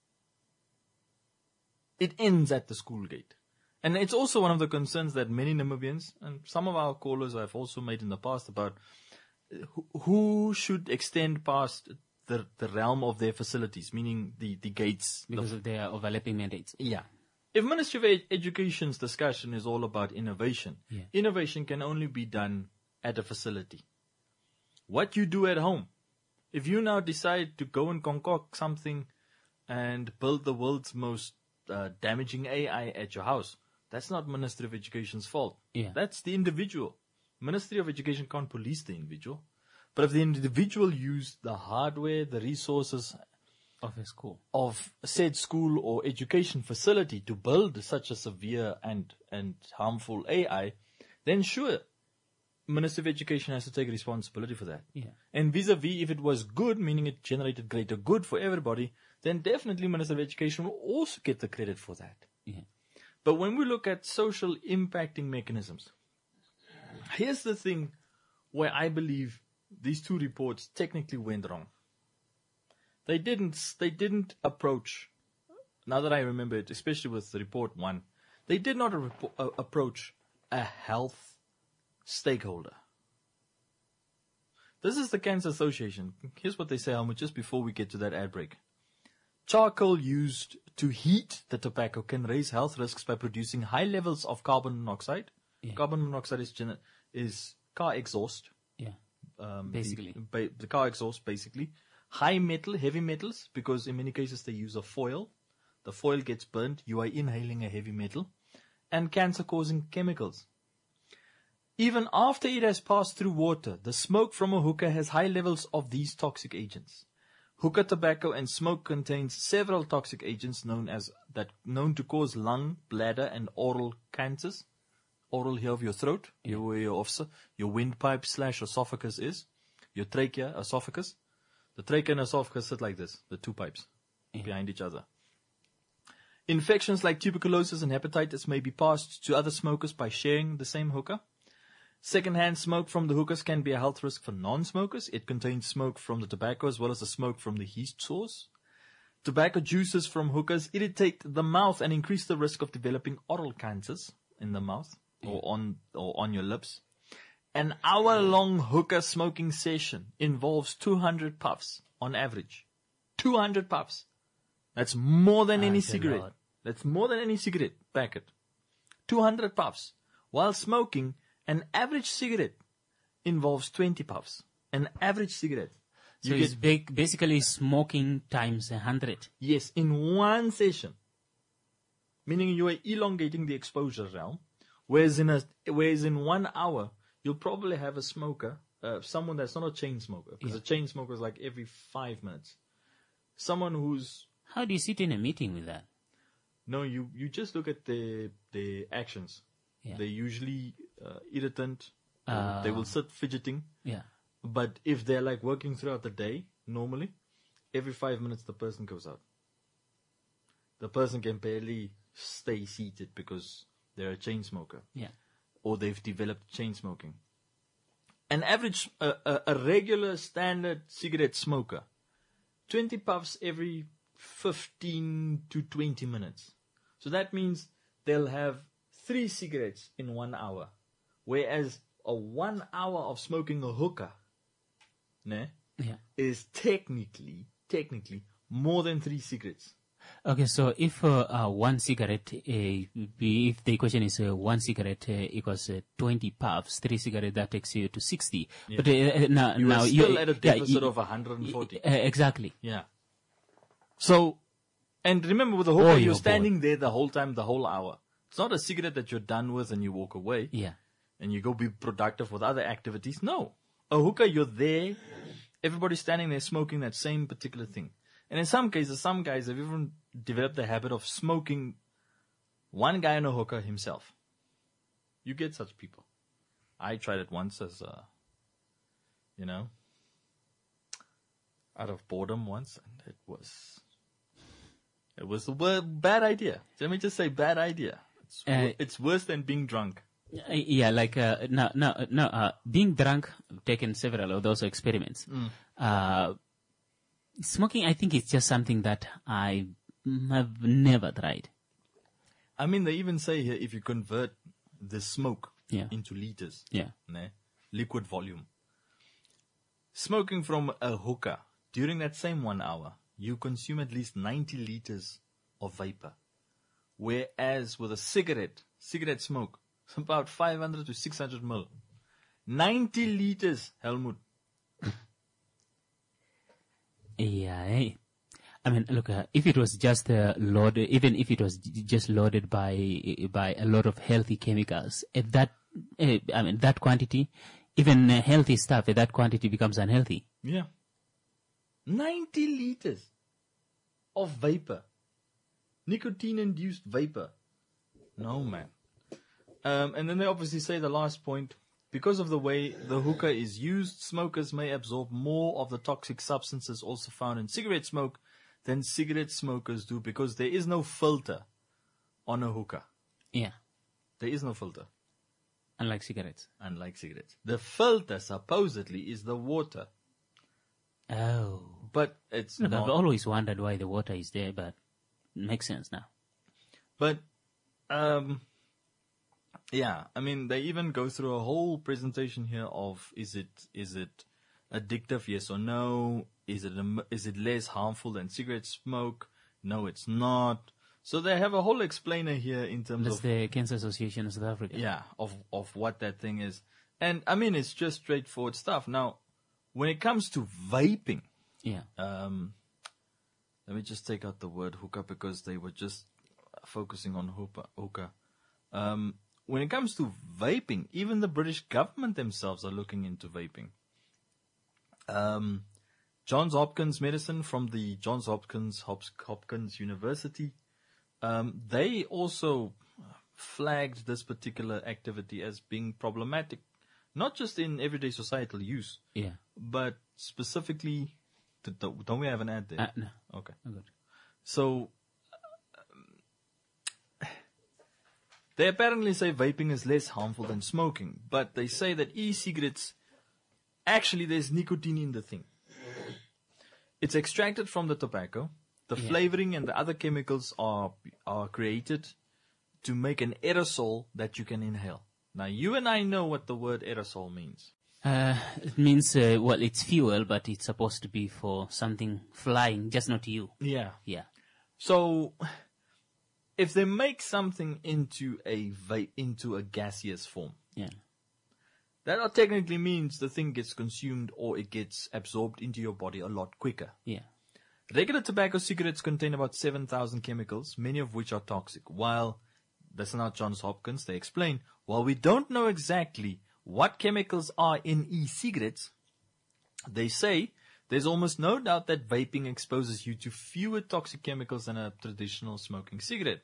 It ends at the school gate. And it's also one of the concerns that many Namibians, and some of our callers have also made in the past, about who should extend past the realm of their facilities, meaning the gates. Because of their overlapping mandates. Yeah. If Ministry of Education's discussion is all about innovation, innovation can only be done at a facility. What you do at home, if you now decide to go and concoct something and build the world's most damaging AI at your house, that's not Ministry of Education's fault. Yeah. That's the individual. Ministry of Education can't police the individual. But if the individual used the hardware, the resources of a school, of said school or education facility to build such a severe and harmful AI, then sure, Minister of Education has to take responsibility for that. Yeah. And vis-a-vis, if it was good, meaning it generated greater good for everybody, then definitely Minister of Education will also get the credit for that. Yeah. But when we look at social impacting mechanisms, here's the thing where I believe these two reports technically went wrong. They didn't approach, now that I remember it, especially with report 1, they did not approach a health stakeholder. This is the Cancer Association. Here's what they say, Helmut, just before we get to that ad break. Charcoal used to heat the tobacco can raise health risks by producing high levels of carbon monoxide. Yeah. Carbon monoxide is car exhaust. Yeah. Basically. The car exhaust, basically. Heavy metals, because in many cases they use a foil. The foil gets burnt. You are inhaling a heavy metal. And cancer-causing chemicals. Even after it has passed through water, the smoke from a hookah has high levels of these toxic agents. Hookah tobacco and smoke contains several toxic agents known to cause lung, bladder, and oral cancers. Oral here of your throat, where your windpipe / esophagus is. Your trachea, esophagus. The trachea and esophagus sit like this, the two pipes behind each other. Infections like tuberculosis and hepatitis may be passed to other smokers by sharing the same hookah. Secondhand smoke from the hookahs can be a health risk for non-smokers. It contains smoke from the tobacco as well as the smoke from the heat source. Tobacco juices from hookahs irritate the mouth and increase the risk of developing oral cancers in the mouth or on your lips. An hour-long hookah smoking session involves 200 puffs on average. 200 puffs. That's more than any cigarette. Lord. That's more than any cigarette packet. 200 puffs. While smoking, an average cigarette involves 20 puffs. An average cigarette. So it's basically smoking times 100. Yes, in one session. Meaning you are elongating the exposure realm. Whereas in 1 hour, you'll probably have a smoker, someone that's not a chain smoker. Because a chain smoker is like every 5 minutes. Someone who's... How do you sit in a meeting with that? No, you just look at the actions. Yeah. They're usually irritant. They will sit fidgeting. Yeah. But if they're like working throughout the day, normally, every 5 minutes the person goes out. The person can barely stay seated because they're a chain smoker. Yeah. Or they've developed chain smoking. An average, a regular standard cigarette smoker, 20 puffs every 15 to 20 minutes. So that means they'll have 3 cigarettes in 1 hour. Whereas a 1 hour of smoking a hookah is technically more than 3 cigarettes. Okay, so if one cigarette, if the equation is 1 cigarette equals 20 puffs, 3 cigarettes, that takes you to 60. Yeah. But now You're still at a deficit you- of 140. Exactly. Yeah. So, and remember with the hookah, Oh, you're you're standing there the whole time, the whole hour. It's not a cigarette that you're done with and you walk away Yeah. and you go be productive with other activities. No. A hookah, you're there. Everybody's standing there smoking that same particular thing. And in some cases, some guys have even developed the habit of smoking one guy on a hookah himself. You get such people. I tried it once as, out of boredom once, and it was a bad idea. Let me just say bad idea. It's worse than being drunk. Yeah, like being drunk, I've taken several of those experiments. Smoking, I think, is just something that I have never tried. I mean, they even say here, if you convert the smoke Yeah. into liters, Yeah. liquid volume, smoking from a hookah, during that same 1 hour, you consume at least 90 liters of vapor. Whereas with a cigarette smoke, it's about 500 to 600 mil. 90 liters, Helmut. Yeah, I mean, look, if it was just loaded, even if it was just loaded by a lot of healthy chemicals, at that, that quantity, even healthy stuff at that quantity becomes unhealthy. Yeah. 90 liters of vapor. Nicotine-induced vapor. No, man. And then they obviously say the last point, because of the way the hookah is used, smokers may absorb more of the toxic substances also found in cigarette smoke than cigarette smokers do, because there is no filter on a hookah. Yeah, There is no filter, unlike cigarettes. unlike cigarettes. The filter supposedly is the water, Oh. but it's Look, I've not. always wondered why the water is there, but it makes sense now. But, yeah, I mean, they even go through a whole presentation here of, is it addictive? Yes or no? Is it less harmful than cigarette smoke? No, it's not. So they have a whole explainer here in terms That's of, the Cancer Association of South Africa. yeah, of what that thing is. And I mean, it's just straightforward stuff. Now, when it comes to vaping, Yeah. let me just take out the word hookah because they were just focusing on hookah. When it comes to vaping, even the British government themselves are looking into vaping. Johns Hopkins Medicine from the Johns Hopkins University, they also flagged this particular activity as being problematic, not just in everyday societal use, but specifically. Don't we have an ad there? No. Okay. Oh, good. So they apparently say vaping is less harmful than smoking, but they say that e-cigarettes, actually there's nicotine in the thing. It's extracted from the tobacco. The flavoring and the other chemicals are created to make an aerosol that you can inhale. Now, you and I know what the word aerosol means. It means, well, it's fuel, but it's supposed to be for something flying, just not you. Yeah. Yeah. So, if they make something into a gaseous form, that technically means the thing gets consumed or it gets absorbed into your body a lot quicker. Yeah. Regular tobacco cigarettes contain about 7,000 chemicals, many of which are toxic. While, that's not Johns Hopkins, they explain, while we don't know exactly what chemicals are in e-cigarettes, they say there's almost no doubt that vaping exposes you to fewer toxic chemicals than a traditional smoking cigarette.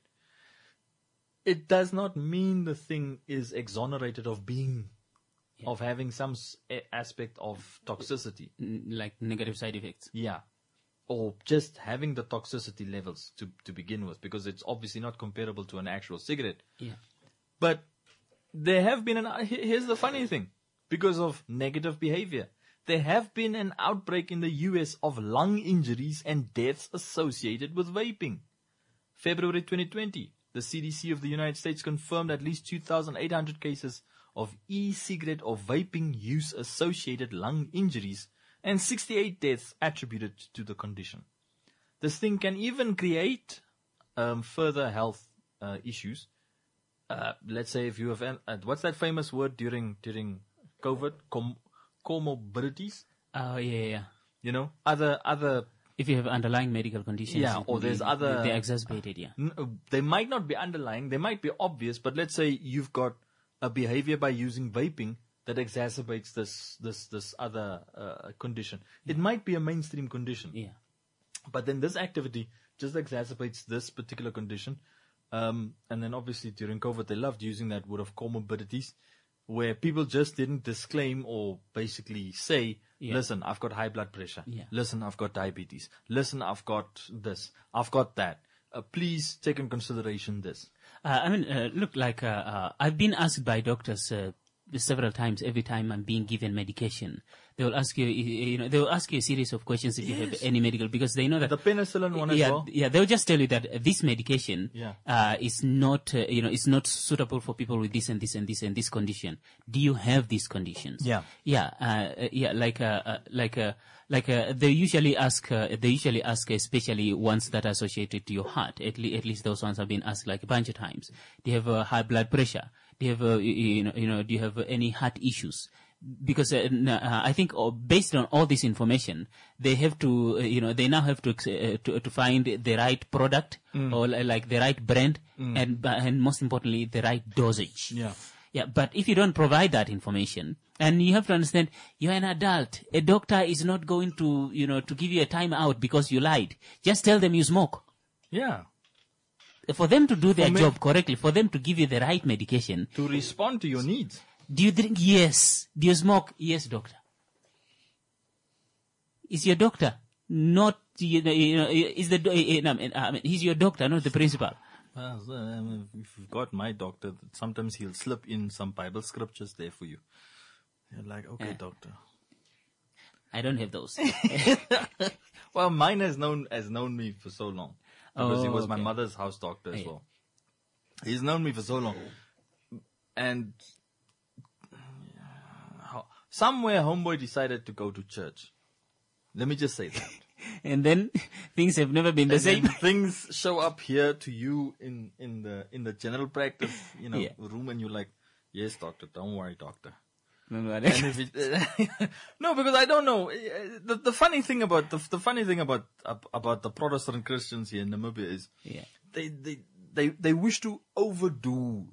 It does not mean the thing is exonerated of of having some aspect of toxicity. Like negative side effects. Yeah. Or just having the toxicity levels to begin with, because it's obviously not comparable to an actual cigarette. Yeah. But there have been here's the funny thing, because of negative behavior, there have been an outbreak in the US of lung injuries and deaths associated with vaping. February 2020, the CDC of the United States confirmed at least 2,800 cases of e-cigarette or vaping use associated lung injuries and 68 deaths attributed to the condition. This thing can even create further health issues. Let's say if you have, what's that famous word during COVID? Comorbidities? Oh, yeah. You know, other. If you have underlying medical conditions. Yeah, or there's other. They're exacerbated, yeah. They might not be underlying, they might be obvious, but let's say you've got a behavior by using vaping that exacerbates this other condition. It might be a mainstream condition. Yeah. But then this activity just exacerbates this particular condition. And then obviously during COVID, they loved using that word of comorbidities, where people just didn't disclaim or basically say, listen, I've got high blood pressure. Yeah. Listen, I've got diabetes. Listen, I've got this. I've got that. Please take in consideration this. Look, like, I've been asked by doctors, several times, every time I'm being given medication, they will ask you, they will ask you a series of questions if you have any medical, because they know that the penicillin one as well. Yeah, they'll just tell you that this medication is not, is not suitable for people with this and this and this and this condition. Do you have these conditions? They usually ask, especially ones that are associated to your heart. At least those ones have been asked like a bunch of times. Do you have high blood pressure? Do you have, do you have any heart issues? Because I think based on all this information, they have to, they now have to find the right product or like the right brand and most importantly the right dosage. Yeah, but if you don't provide that information, and you have to understand, you're an adult. A doctor is not going to, to give you a time out because you lied. Just tell them you smoke. Yeah. For them to do their job correctly, for them to give you the right medication. To respond to your needs. Do you drink? Yes. Do you smoke? Yes, doctor. Is your doctor not, is he's your doctor, not the principal. Well, if you've got my doctor, sometimes he'll slip in some Bible scriptures there for you. You're like, okay, doctor. I don't have those. Well, mine has known me for so long. Because he was my mother's house doctor as well. He's known me for so long. And somewhere homeboy decided to go to church. Let me just say that. And then things have never been the same. Things show up here to you in the general practice, room, and you're like, yes, doctor, don't worry, doctor. No, because I don't know. The funny thing about the Protestant Christians here in Namibia is they wish to overdo,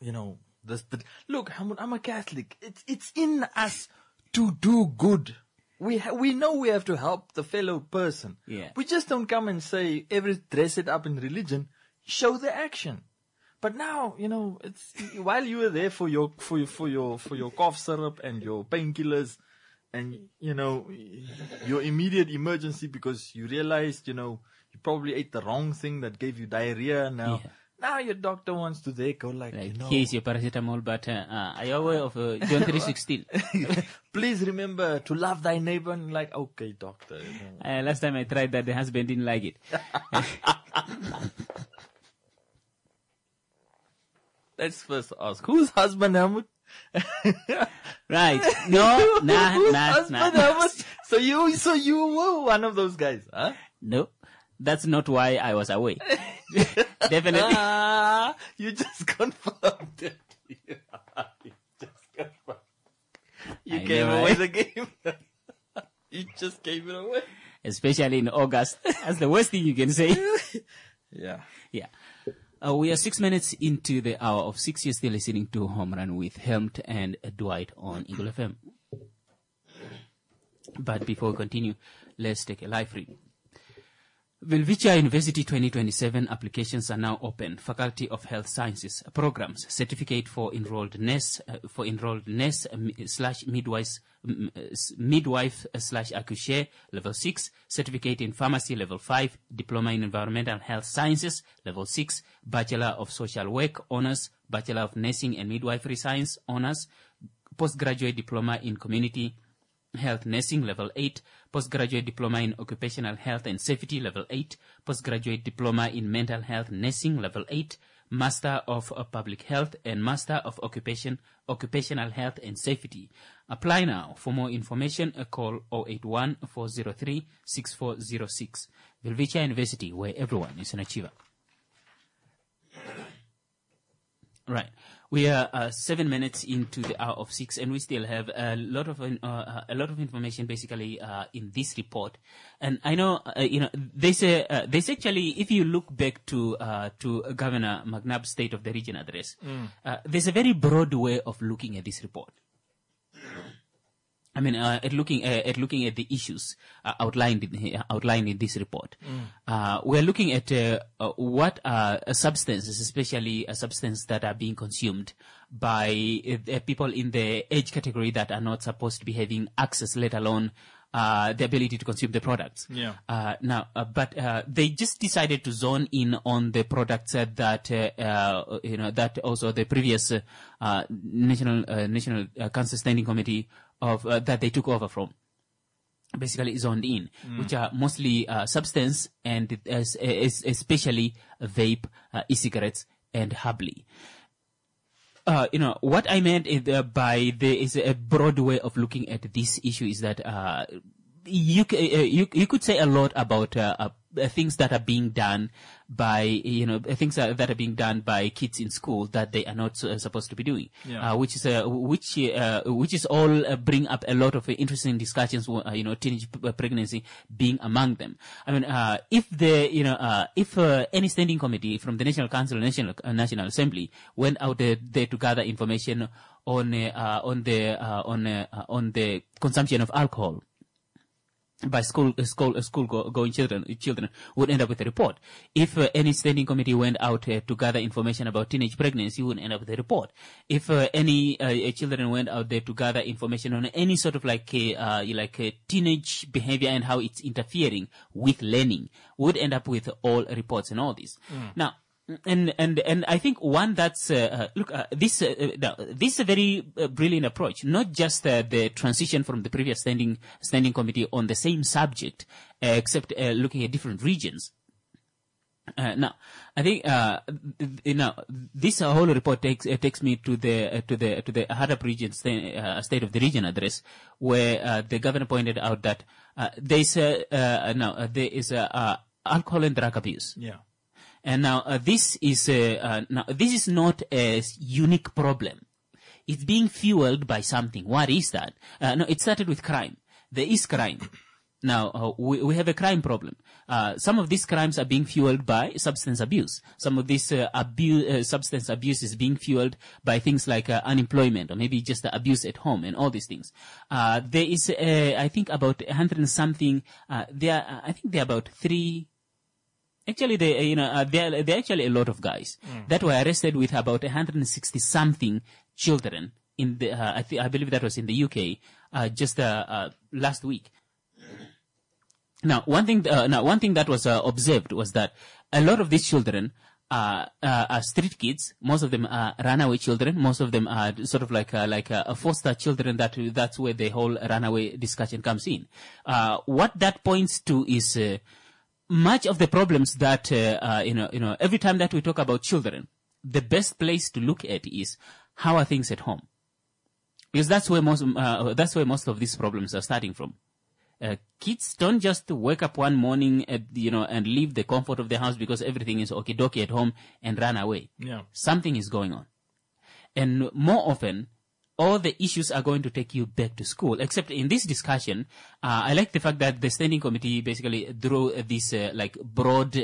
this. Look, I'm a Catholic. It's in us to do good. we know we have to help the fellow person. Yeah. We just don't come and say, dress it up in religion, show the action. But now, it's, while you were there for your cough syrup and your painkillers and, your immediate emergency because you realized, you probably ate the wrong thing that gave you diarrhea now. Yeah. Now your doctor wants to go here's your paracetamol, but are you aware of John 3:16? Please remember to love thy neighbor. And like, okay, doctor. Last time I tried that, the husband didn't like it. Let's first ask, whose husband, Helmut? Right. No, nah. Helmut? So you were one of those guys, huh? No, that's not why I was away. Definitely. You just confirmed it. You gave away the game. You just gave it away. Especially in August. That's the worst thing you can say. Yeah. Yeah. We are 6 minutes into the hour of 6. You're still listening to Home Run with Helmut and Dwight on Eagle FM. But before we continue, let's take a live read./Welwitschia University 2027 applications are now open. Faculty of Health Sciences programs, certificate for enrolled nurse / midwife / accoucheur level 6, certificate in pharmacy level 5, diploma in environmental health sciences level 6, bachelor of social work honors, bachelor of nursing and midwifery science honors, postgraduate diploma in community health nursing level 8, postgraduate diploma in occupational health and safety level 8, postgraduate diploma in mental health nursing level 8, master of public health and master of occupational health and safety. Apply now. For more information, call 081-403-6406. /Welwitschia University, where everyone is an achiever. Right. We are 7 minutes into the hour of 6, and we still have a lot of information basically in this report. And I know there's actually, if you look back to Governor McNabb's State of the Region address, there's a very broad way of looking at this report. I mean, at looking at the issues outlined in this report, we're looking at what are substances, especially substances that are being consumed by people in the age category that are not supposed to be having access, let alone the ability to consume the products. Yeah. But they just decided to zone in on the products that that also the previous National Cancer Standing Committee of that they took over from, basically zoned in, which are mostly substance and especially vape, e-cigarettes, and Habli. What I meant is a broad way of looking at this issue is that you could say a lot about things that are being done by things that are being done by kids in school that they are not supposed to be doing, which is all bring up a lot of interesting discussions. Teenage pregnancy being among them. I mean, if any standing committee from the National Council, National Assembly went out there to gather information on the consumption of alcohol by school-going children would end up with a report. If any standing committee went out to gather information about teenage pregnancy, would end up with a report. If any children went out there to gather information on any sort of teenage behavior and how it's interfering with learning, would end up with all reports and all this. Now, and I think one that's this is a very brilliant approach. Not just the transition from the previous standing committee on the same subject, except looking at different regions. Now, I think this whole report takes me to the Hadap region State of the Region address, where the governor pointed out that there is alcohol and drug abuse. Yeah. And now this is not a unique problem. It's being fueled by something. What is that? No, it started with crime. There is crime. Now, we have a crime problem. Some of these crimes are being fueled by substance abuse. Some of this substance abuse is being fueled by things like unemployment, or maybe just the abuse at home and all these things. There is, I think, about 100 and something. I think there are about 3. Actually, there are actually a lot of guys that were arrested with about 160 something children in the. I believe that was in the UK just last week. Now, one thing that was observed was that a lot of these children are street kids. Most of them are runaway children. Most of them are sort of like foster children. That's where the whole runaway discussion comes in. What that points to is much of the problems that every time that we talk about children, the best place to look at is how are things at home, because that's where most of these problems are starting from. Kids don't just wake up one morning and leave the comfort of the house because everything is okie-dokie at home and run away. Yeah. Something is going on. And more often, all the issues are going to take you back to school. Except in this discussion, I like the fact that the standing committee basically drew this broad,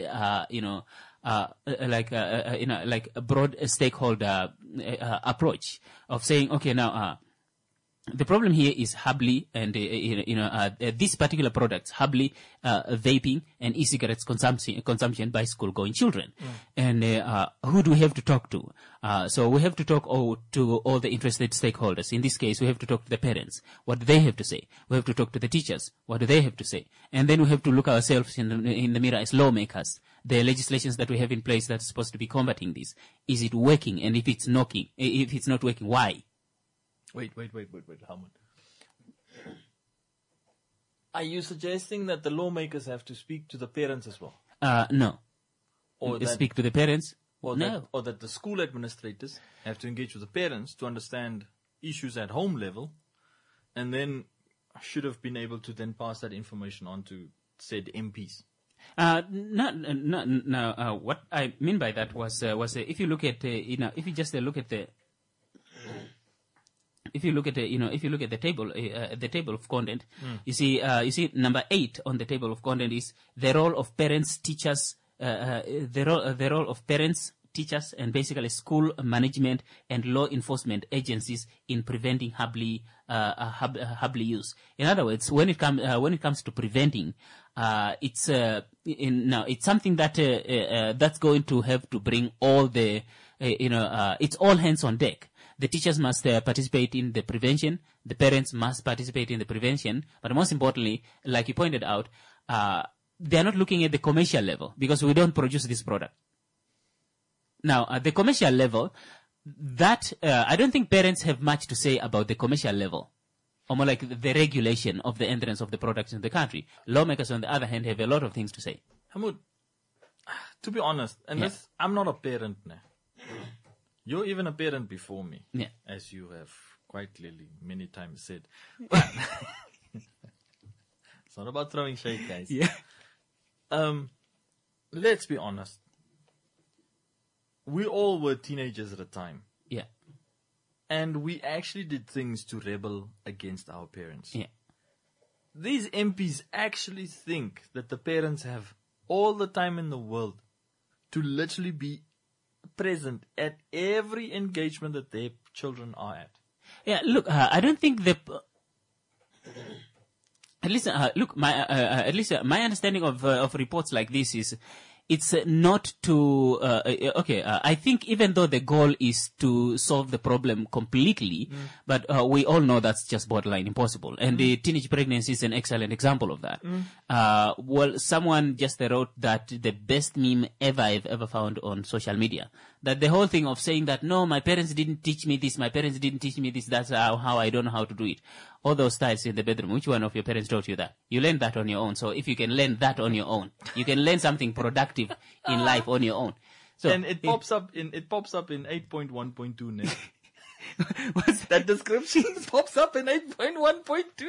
a broad stakeholder approach of saying, okay, now the problem here is Hubley and these particular products, Hubley, vaping and e-cigarettes consumption by school-going children. And who do we have to talk to? So we have to talk to all the interested stakeholders. In this case, we have to talk to the parents. What do they have to say? We have to talk to the teachers. What do they have to say? And then we have to look ourselves in the mirror as lawmakers. The legislations that we have in place that's supposed to be combating this, is it working? And if it's not working, why? Wait, Helmut. Are you suggesting that the lawmakers have to speak to the parents as well? No. Or speak to the parents? Or no. That the school administrators have to engage with the parents to understand issues at home level, and then should have been able to then pass that information on to said MPs. No. What I mean by that was if you look at if you just look at the. If you look at the table of content, you see number 8 on the table of content is the role of parents, teachers, the role of parents, teachers, and basically school management and law enforcement agencies in preventing Hubley use. In other words, when it comes to preventing, it's something that that's going to have to bring all the it's all hands on deck. The teachers must participate in the prevention. The parents must participate in the prevention. But most importantly, like you pointed out, they are not looking at the commercial level because we don't produce this product. Now, at the commercial level, that I don't think parents have much to say about the commercial level, or more like the regulation of the entrance of the products in the country. Lawmakers, on the other hand, have a lot of things to say. Hamud, to be honest, I'm not a parent now. You're even a parent before me, as you have quite clearly many times said. But it's not about throwing shade, guys. Yeah. Let's be honest. We all were teenagers at a time. Yeah. And we actually did things to rebel against our parents. Yeah. These MPs actually think that the parents have all the time in the world to literally be present at every engagement that their children are at. Yeah, look, I don't think my understanding of reports like this is it's not to I think even though the goal is to solve the problem completely, but we all know that's just borderline impossible. And the teenage pregnancy is an excellent example of that. Well, someone just wrote that the best meme I've ever found on social media, that the whole thing of saying that, no, my parents didn't teach me this, that's how I don't know how to do it. All those styles in the bedroom, which one of your parents taught you that? You learned that on your own. So if you can learn that on your own, you can learn something productive in life on your own. So, and it pops up in 8.1.2 now. What's that description? Pops up in 8.1.2.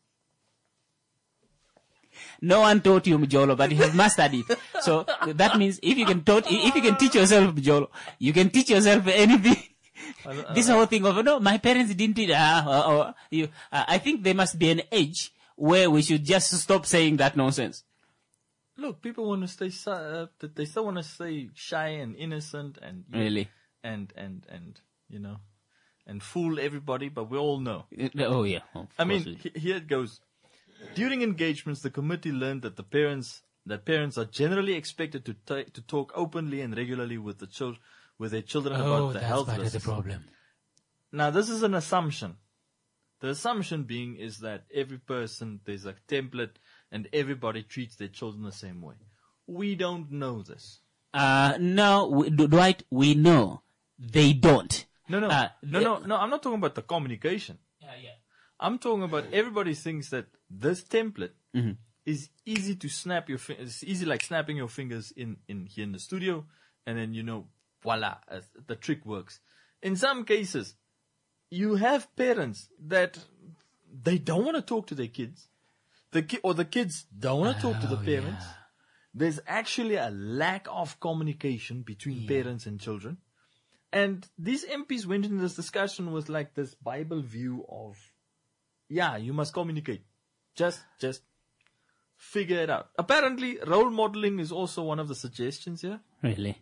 No one taught you, Mjolo, but you have mastered it. So that means if you can teach yourself, Mjolo, you can teach yourself anything. This whole thing of, no, my parents didn't teach, I think there must be an age where we should just stop saying that nonsense. Look, people want to stay, they still want to stay shy and innocent and, Really? and, you know, and fool everybody, but we all know. Oh, yeah. I mean, here it goes. During engagements, the committee learned that parents are generally expected to talk openly and regularly with their children about the health risks. the problem. Now, this is an assumption. The assumption being is that every person, there's a template and everybody treats their children the same way. We don't know this. No, Dwight, we know. They don't. No, I'm not talking about the communication. Yeah. I'm talking about everybody thinks that this template is easy to snap your fingers. It's easy like snapping your fingers in here in the studio, and then, you know, voila, the trick works. In some cases, you have parents that they don't want to talk to their kids. The kids don't want to talk to the parents. Yeah. There's actually a lack of communication between parents and children. And these MPs went into this discussion with like this Bible view of, you must communicate. Just figure it out. Apparently, role modeling is also one of the suggestions here. Really?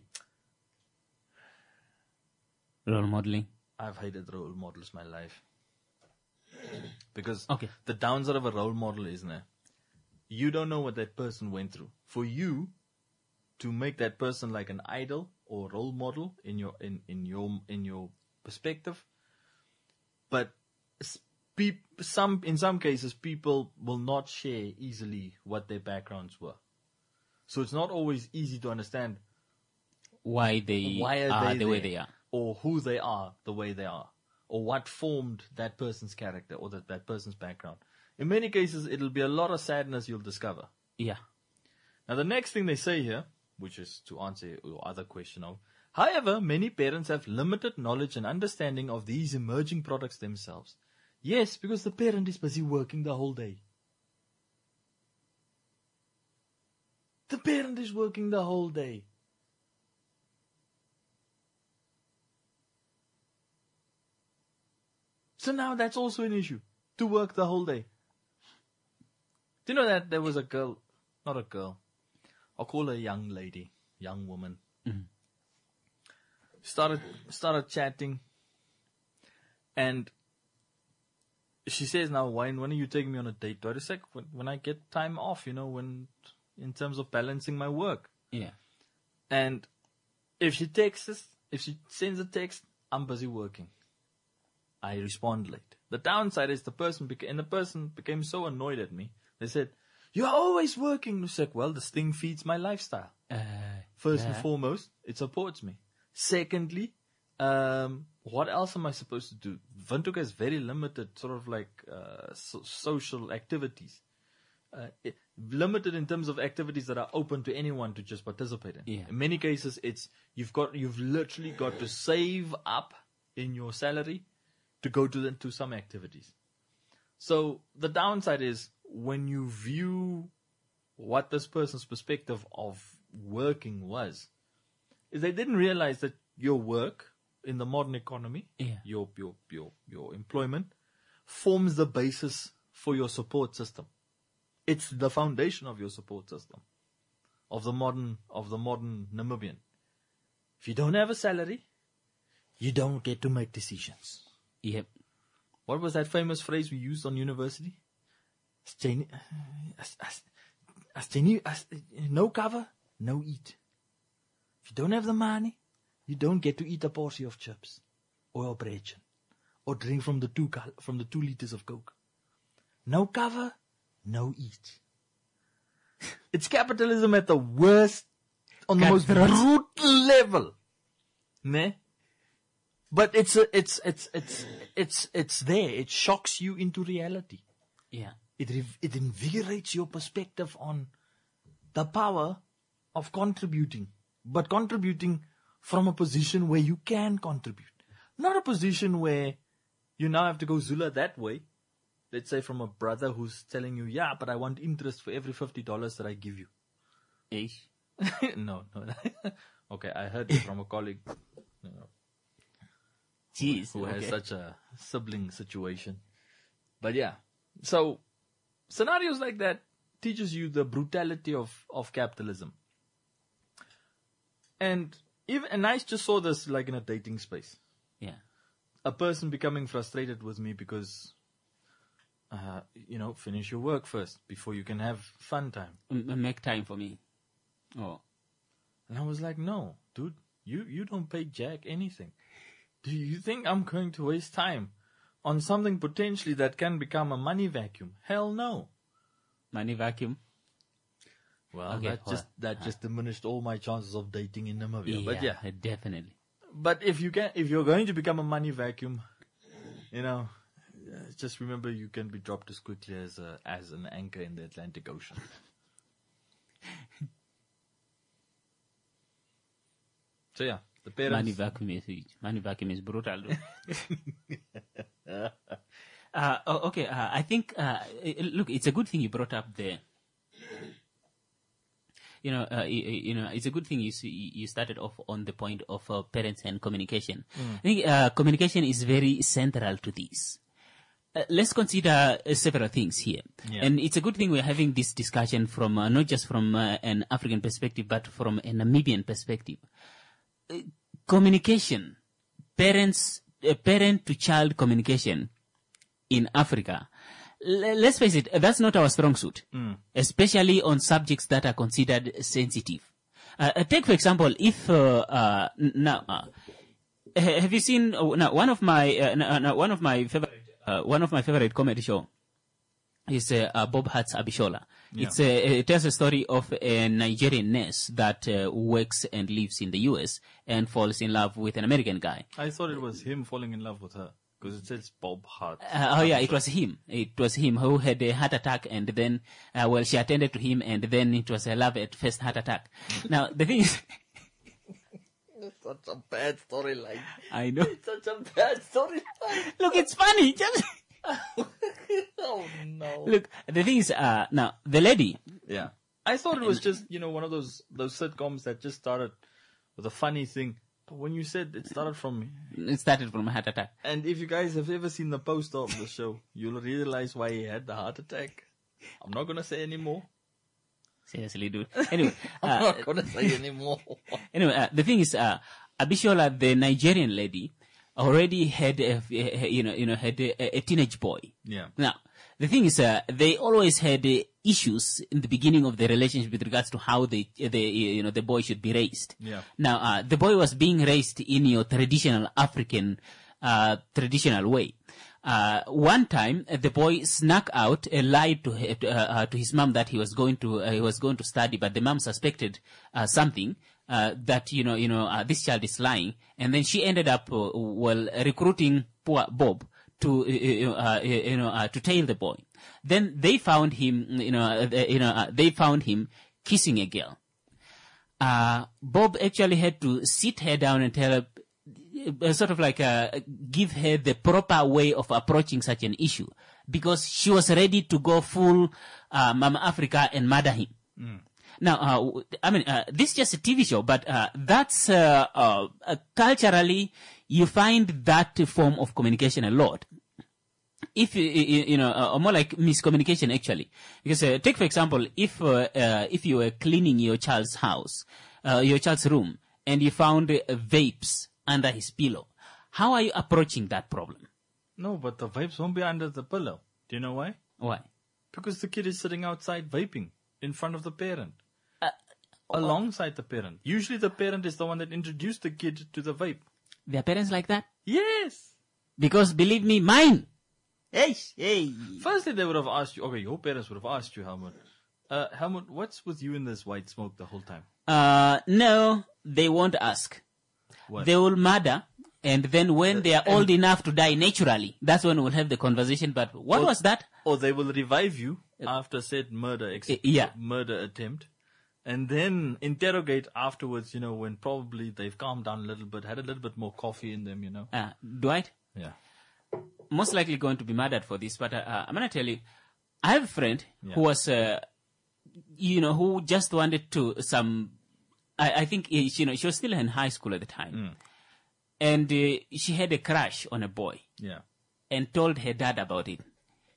Role modeling? I've hated role models my life. Because the downside of a role model is that you don't know what that person went through. For you to make that person like an idol or role model in your perspective, but in some cases people will not share easily what their backgrounds were. So it's not always easy to understand why they are the way they are, or who they are the way they are, or what formed that person's character or that person's background. In many cases, it'll be a lot of sadness you'll discover. Yeah. Now, the next thing they say here, which is to answer your other question of, however, many parents have limited knowledge and understanding of these emerging products themselves. Yes, because the parent is busy working the whole day. The parent is working the whole day. So now that's also an issue, to work the whole day. Do you know that there was a girl, not a girl, I'll call her a young lady, young woman. Mm-hmm. Started chatting, and she says, now, when are you taking me on a date? Do I just like when I get time off, you know, in terms of balancing my work. Yeah. And if she sends a text, I'm busy working. I respond late. The downside is the person became so annoyed at me. They said, "You're always working." It's like, well, this thing feeds my lifestyle. First and foremost, it supports me. Secondly, what else am I supposed to do? Windhoek has very limited sort of like social activities. Limited in terms of activities that are open to anyone to just participate in. Yeah. In many cases, you've literally got to save up in your salary to go to some activities. So the downside is when you view what this person's perspective of working was, is they didn't realize that your work in the modern economy, your employment, forms the basis for your support system. It's the foundation of your support system of the modern Namibian. If you don't have a salary, you don't get to make decisions. Yep. What was that famous phrase we used on university? No cover, no eat. If you don't have the money, you don't get to eat a portion of chips or a bread or drink from the 2 liters of Coke. No cover, no eat. It's capitalism at the worst, on the most brutal level. Ne? But it's there. It shocks you into reality. Yeah. It invigorates your perspective on the power of contributing, but contributing from a position where you can contribute, not a position where you now have to go Zula that way. Let's say from a brother who's telling you, yeah, but I want interest for every $50 that I give you. Ish. No. Okay, I heard it from a colleague. Jeez, who has such a sibling situation. But yeah, so scenarios like that teaches you the brutality of capitalism. And I just saw this like in a dating space. Yeah. A person becoming frustrated with me because, finish your work first before you can have fun time. Make time for me. Oh. And I was like, no, dude, you don't pay Jack anything. Do you think I'm going to waste time on something potentially that can become a money vacuum? Hell no. Money vacuum? Well, Okay, that just diminished all my chances of dating in Namibia. But yeah, definitely. but if you're going to become a money vacuum, just remember you can be dropped as quickly as an anchor in the Atlantic Ocean. So yeah, the parents. Money vacuum is brutal. Okay. I think look, it's a good thing you brought up there. It's a good thing you started off on the point of parents and communication. I think communication is very central to this. Let's consider several things here. Yeah. And it's a good thing we're having this discussion from not just from an African perspective, but from a Namibian perspective. Communication, parent-to-child communication in Africa, let's face it, that's not our strong suit, especially on subjects that are considered sensitive. Take, for example, if have you seen one of my favorite comedy show is Bob Hart's Abishola. Yeah. It tells a story of a Nigerian nurse that works and lives in the US and falls in love with an American guy. I thought it was him falling in love with her because it says Bob Hart. It was him. It was him who had a heart attack, and then she attended to him, and then it was a love at first heart attack. Now the thing is, It's such a bad storyline. I know. It's such a bad storyline. Look, it's funny. Just Oh no. look. The thing is, now the lady. Yeah. I thought it was just, one of those sitcoms that just started with a funny thing. But when you said it started from... It started from a heart attack. And if you guys have ever seen the poster of the show, you'll realize why he had the heart attack. I'm not going to say any more. Seriously, dude. Anyway, I'm not going to say any more. Anyway, the thing is, Abishola, the Nigerian lady, already had had a teenage boy. Yeah. Now, the thing is, they always had issues in the beginning of the relationship with regards to how the boy should be raised. Yeah. Now, the boy was being raised in your traditional African, traditional way. One time, the boy snuck out, lied to his mom that he was going to study, but the mom suspected something that this child is lying, and then she ended up recruiting poor Bob to tail the boy. Then they found him, kissing a girl. Bob actually had to sit her down and tell her, give her the proper way of approaching such an issue, because she was ready to go full Mama Africa and murder him. Now, this is just a TV show, but that's culturally, you find that form of communication a lot. If or more like miscommunication actually, because take for example, if you were cleaning your child's house, your child's room, and you found vapes under his pillow, how are you approaching that problem? No, but the vapes won't be under the pillow. Do you know why? Why? Because the kid is sitting outside vaping in front of the parent. Alongside the parent. Usually the parent is the one that introduced the kid to the vape. Their parents like that? Yes. Because believe me, mine. Hey. Firstly, they would have asked you, okay, your parents would have asked you, Helmut. Helmut, what's with you in this white smoke the whole time? No, they won't ask. What? They will murder, and then when they are old enough to die naturally, that's when we'll have the conversation. But what was that? Or they will revive you after said murder attempt, and then interrogate afterwards, when probably they've calmed down a little bit, had a little bit more coffee in them, Dwight? Yeah. Most likely going to be murdered for this, but I'm going to tell you, I have a friend who was, who just wanted to I think, she was still in high school at the time. And she had a crush on a boy. Yeah. And told her dad about it.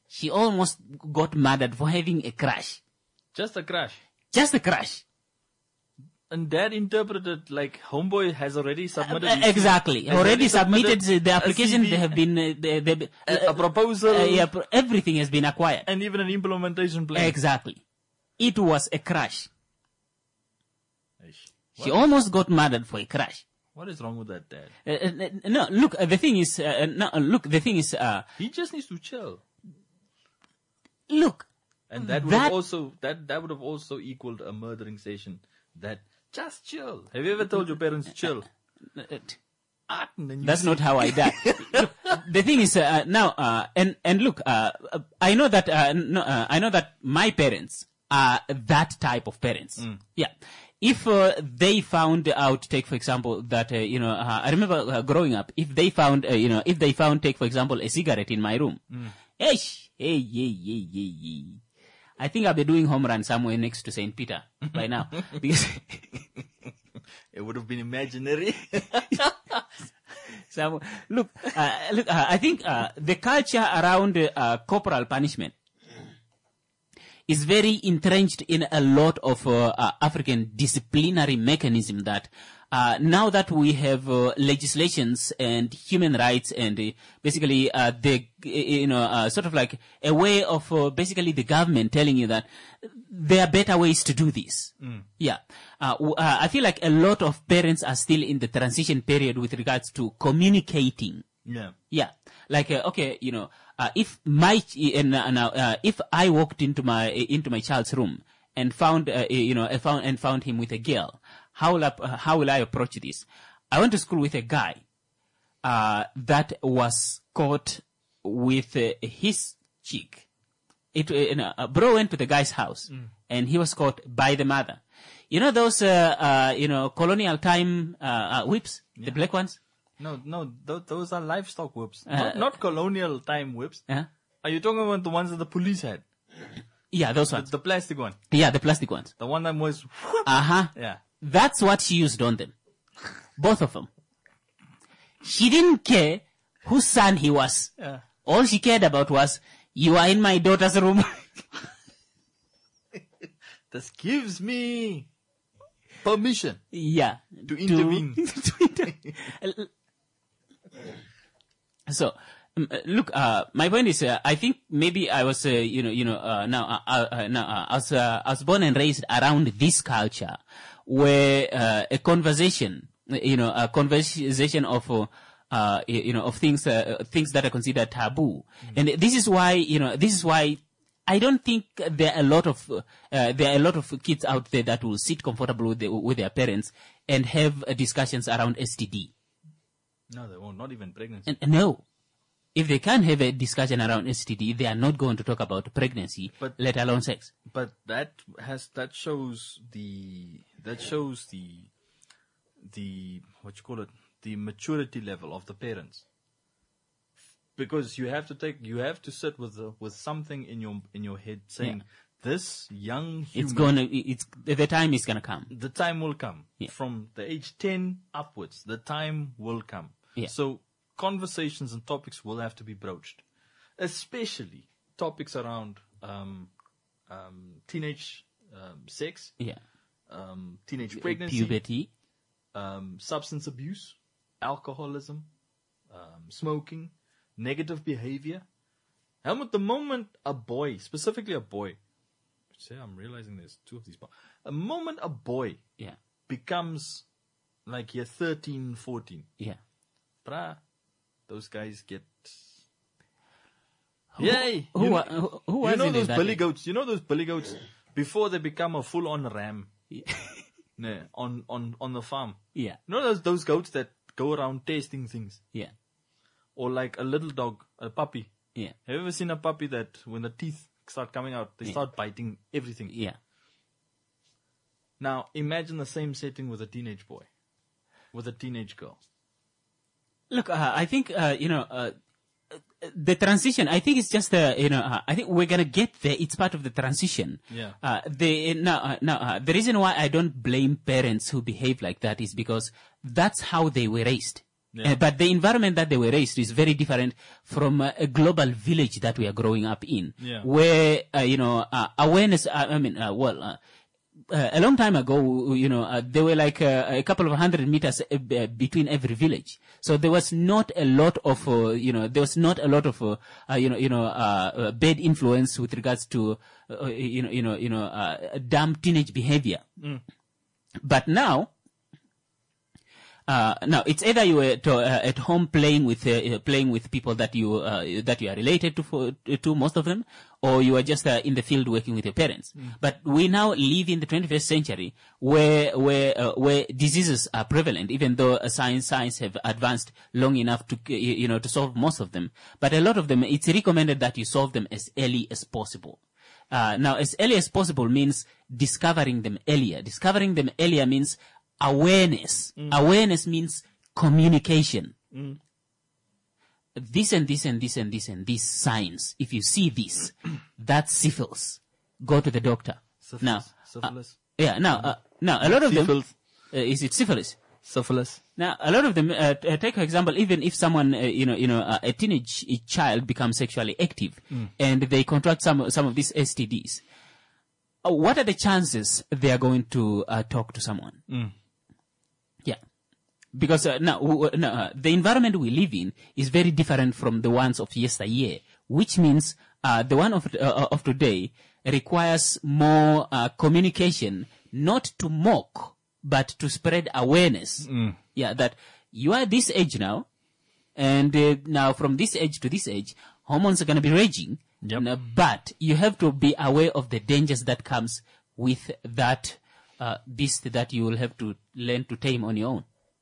she almost got murdered for having a crush. Just a crash. Just a crush. And Dad interpreted like homeboy has already submitted. his- Exactly. has Already submitted the a application. CV, They have been, a proposal, yeah, everything has been acquired. and even an implementation plan. Exactly. It was a crush. Eish. She almost got murdered for a crush. What is wrong with that, Dad? No, look, the thing is, He just needs to chill. look, And that would That- have also that would have also equaled a murdering session. That just chill. Have you ever told your parents chill? And then you that's see- not how I die. Look, the thing is, now, and look, I know that, I know that my parents are that type of parents. Yeah. If they found out, take for example, that I remember growing up. If they found, take for example, a cigarette in my room, hey, I think I'll be doing home run somewhere next to St. Peter by now, because It would have been imaginary. so, look, I think the culture around corporal punishment is very entrenched in a lot of African disciplinary mechanism that now that we have legislations and human rights and basically sort of like a way of basically the government telling you that there are better ways to do this. Yeah. I feel like a lot of parents are still in the transition period with regards to communicating. Yeah. Yeah, like okay, if if I walked into my child's room and found him with a girl, how will I approach this? I went to school with a guy that was caught with his chick. Bro went to the guy's house and he was caught by the mother. You know those colonial time whips, the black ones. No, those are livestock whips. Not colonial time whips. Uh-huh. Are you talking about the ones that the police had? Yeah, those ones. The plastic one. Yeah, the plastic ones. The one that was... Yeah. That's what she used on them. Both of them. She didn't care whose son he was. Yeah. All she cared about was, you are in my daughter's room. This gives me permission Yeah. to intervene. So, look, my point is, I think maybe I was, I was born and raised around this culture where a conversation of things that are considered taboo, and this is why I don't think there are a lot of kids out there that will sit comfortable with their parents and have discussions around STD. No, they won't. Not even pregnancy. And no, if they can't have a discussion around STD, they are not going to talk about pregnancy, let alone sex. But that shows the what you call it, the maturity level of the parents. Because you have to sit with something in your head saying, this young human, the time is gonna come. the time will come. Yeah. From the age 10 upwards, the time will come. Yeah. So conversations and topics will have to be broached, especially topics around teenage sex, Yeah. teenage pregnancy, Puberty. substance abuse, alcoholism, smoking, negative behavior. Helmut, the moment a boy, specifically a boy, I'm realizing there's two of these. A moment a boy Yeah. becomes like you're 13, 14, Yeah. bruh, those guys get... Yay! Who You was know in those that billy age? goats? You know those billy goats before they become a full-on ram on the farm? Yeah. You know those goats that go around tasting things? Yeah. Or like a little dog, a puppy. Yeah. Have you ever seen a puppy that when the teeth start coming out, they start biting everything? Yeah. Now, imagine the same setting with a teenage boy, with a teenage girl. Look, I think, the transition, I think it's just, I think we're gonna get there. It's part of the transition. Yeah. The reason why I don't blame parents who behave like that is because that's how they were raised. But the environment that they were raised is very different from a global village that we are growing up in, where, awareness, a long time ago, there were like a couple of 100 meters between every village. So there was not a lot of, bad influence with regards to, dumb teenage behavior. But now it's either you were at home playing with people that you are related to most of them, or you are just in the field working with your parents. But we now live in the 21st century where diseases are prevalent, even though science have advanced long enough to solve most of them. But a lot of them, it's recommended that you solve them as early as possible. Now, as early as possible means discovering them earlier. Discovering them earlier means awareness. Awareness means communication. This and this and this and this and these signs. If you see this, that's syphilis. Go to the doctor. Syphilis. Now, a lot of them, is it syphilis? Syphilis. Now, a lot of them, take for example, even if someone, a teenage child becomes sexually active and they contract some of these STDs, what are the chances they are going to talk to someone? Yeah. Because the environment we live in is very different from the ones of yesteryear, which means the one of today requires more communication, not to mock, but to spread awareness. Yeah, that you are this age now, and now from this age to this age, hormones are going to be raging. But you have to be aware of the dangers that comes with that beast that you will have to learn to tame on your own.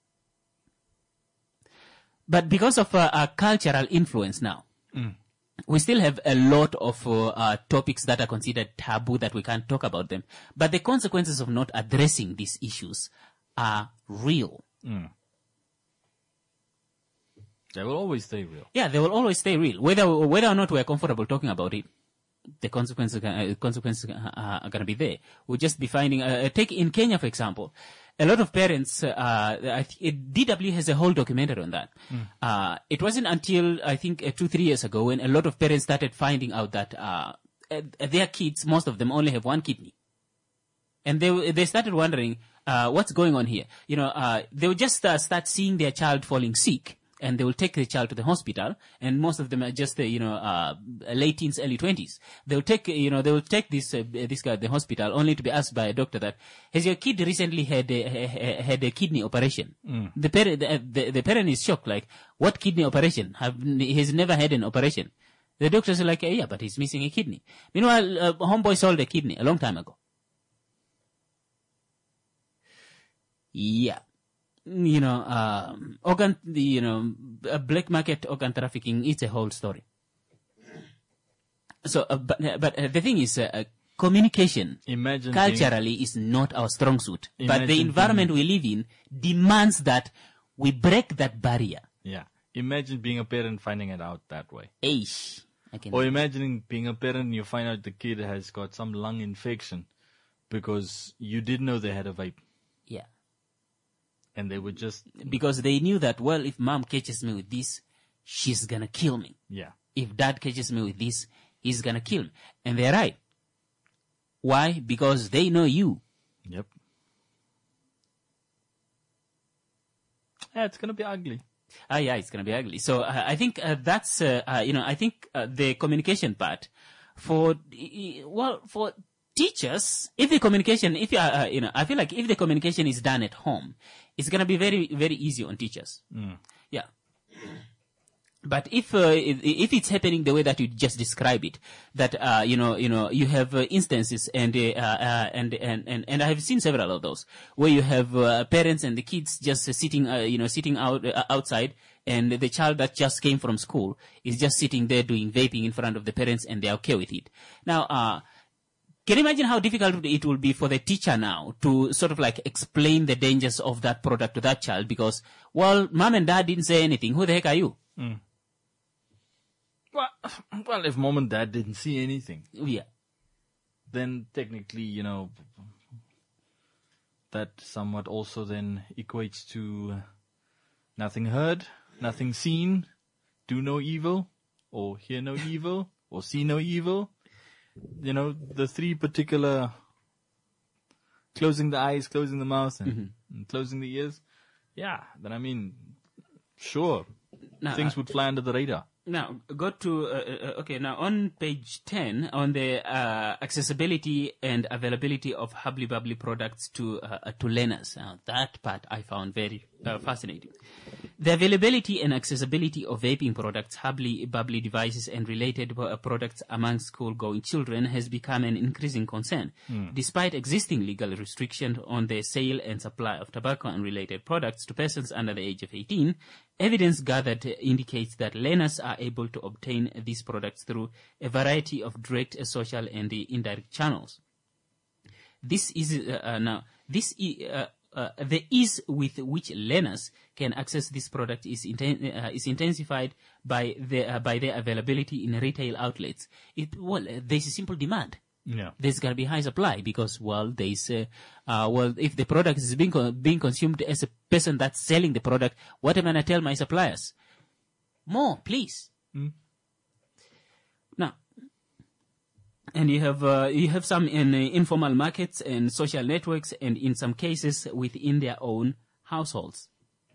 But because of cultural influence now, we still have a lot of topics that are considered taboo that we can't talk about them. But the consequences of not addressing these issues are real. They will always stay real. Yeah, they will always stay real. Whether or not we're comfortable talking about it, the consequences are going to be there. We'll just be finding, take in Kenya, for example, a lot of parents, DW has a whole documentary on that. It wasn't until, I think, 2-3 years ago when a lot of parents started finding out that their kids, most of them, only have one kidney. And they started wondering, what's going on here? They would just start seeing their child falling sick, and they will take the child to the hospital, and most of them are just, late teens, early 20s. They will take this guy to the hospital only to be asked by a doctor that, has your kid recently had a kidney operation? The parent is shocked, like, what kidney operation? He's never had an operation. The doctors are like, yeah, but he's missing a kidney. Meanwhile, homeboy sold a kidney a long time ago. Yeah. Organ, black market organ trafficking, it's a whole story. So, but the thing is, communication culturally is not our strong suit. But the environment we live in demands that we break that barrier. Yeah. Imagine being a parent finding it out that way. Or imagining being a parent and you find out the kid has got some lung infection because you didn't know they had a vape. Yeah. And they would just... Because they knew that, well, if mom catches me with this, she's gonna kill me. Yeah. If dad catches me with this, he's gonna kill me. And they're right. Why? Because they know you. Yep. Yeah, it's gonna be ugly. Yeah, it's gonna be ugly. So I think that's, I think the communication part for teachers, if the communication, I feel like if the communication is done at home, it's going to be very, very easy on teachers. Yeah. But if it's happening the way that you just describe it, that, you have instances and I have seen several of those where you have, parents and the kids just sitting outside, and the child that just came from school is just sitting there doing vaping in front of the parents, and they're okay with it. Now, can you imagine how difficult it will be for the teacher now to sort of like explain the dangers of that product to that child? Because, well, mom and dad didn't say anything. Who the heck are you? Well, if mom and dad didn't see anything, yeah, then technically, that somewhat also then equates to Nothing heard, nothing seen, do no evil, or hear no evil, or see no evil. You know, the three particular, closing the eyes, closing the mouth, and closing the ears. Yeah, then I mean, sure, Now, things would fly under the radar. Now, go to, okay, now on page 10, on the accessibility and availability of Hubbly Bubbly products to learners. Now, that part I found very fascinating. The availability and accessibility of vaping products, Hubbly Bubbly devices, and related products among school-going children has become an increasing concern. Despite existing legal restrictions on the sale and supply of tobacco and related products to persons under the age of 18, evidence gathered indicates that learners are able to obtain these products through a variety of direct, social, and indirect channels. This is the ease with which learners can access this product is intensified by their availability in retail outlets. There's a simple demand. Yeah. There's going to be high supply because, there's, if the product is being consumed as a person that's selling the product, what am I going to tell my suppliers? More, please. Now, and you have some in informal markets and social networks, and in some cases within their own households.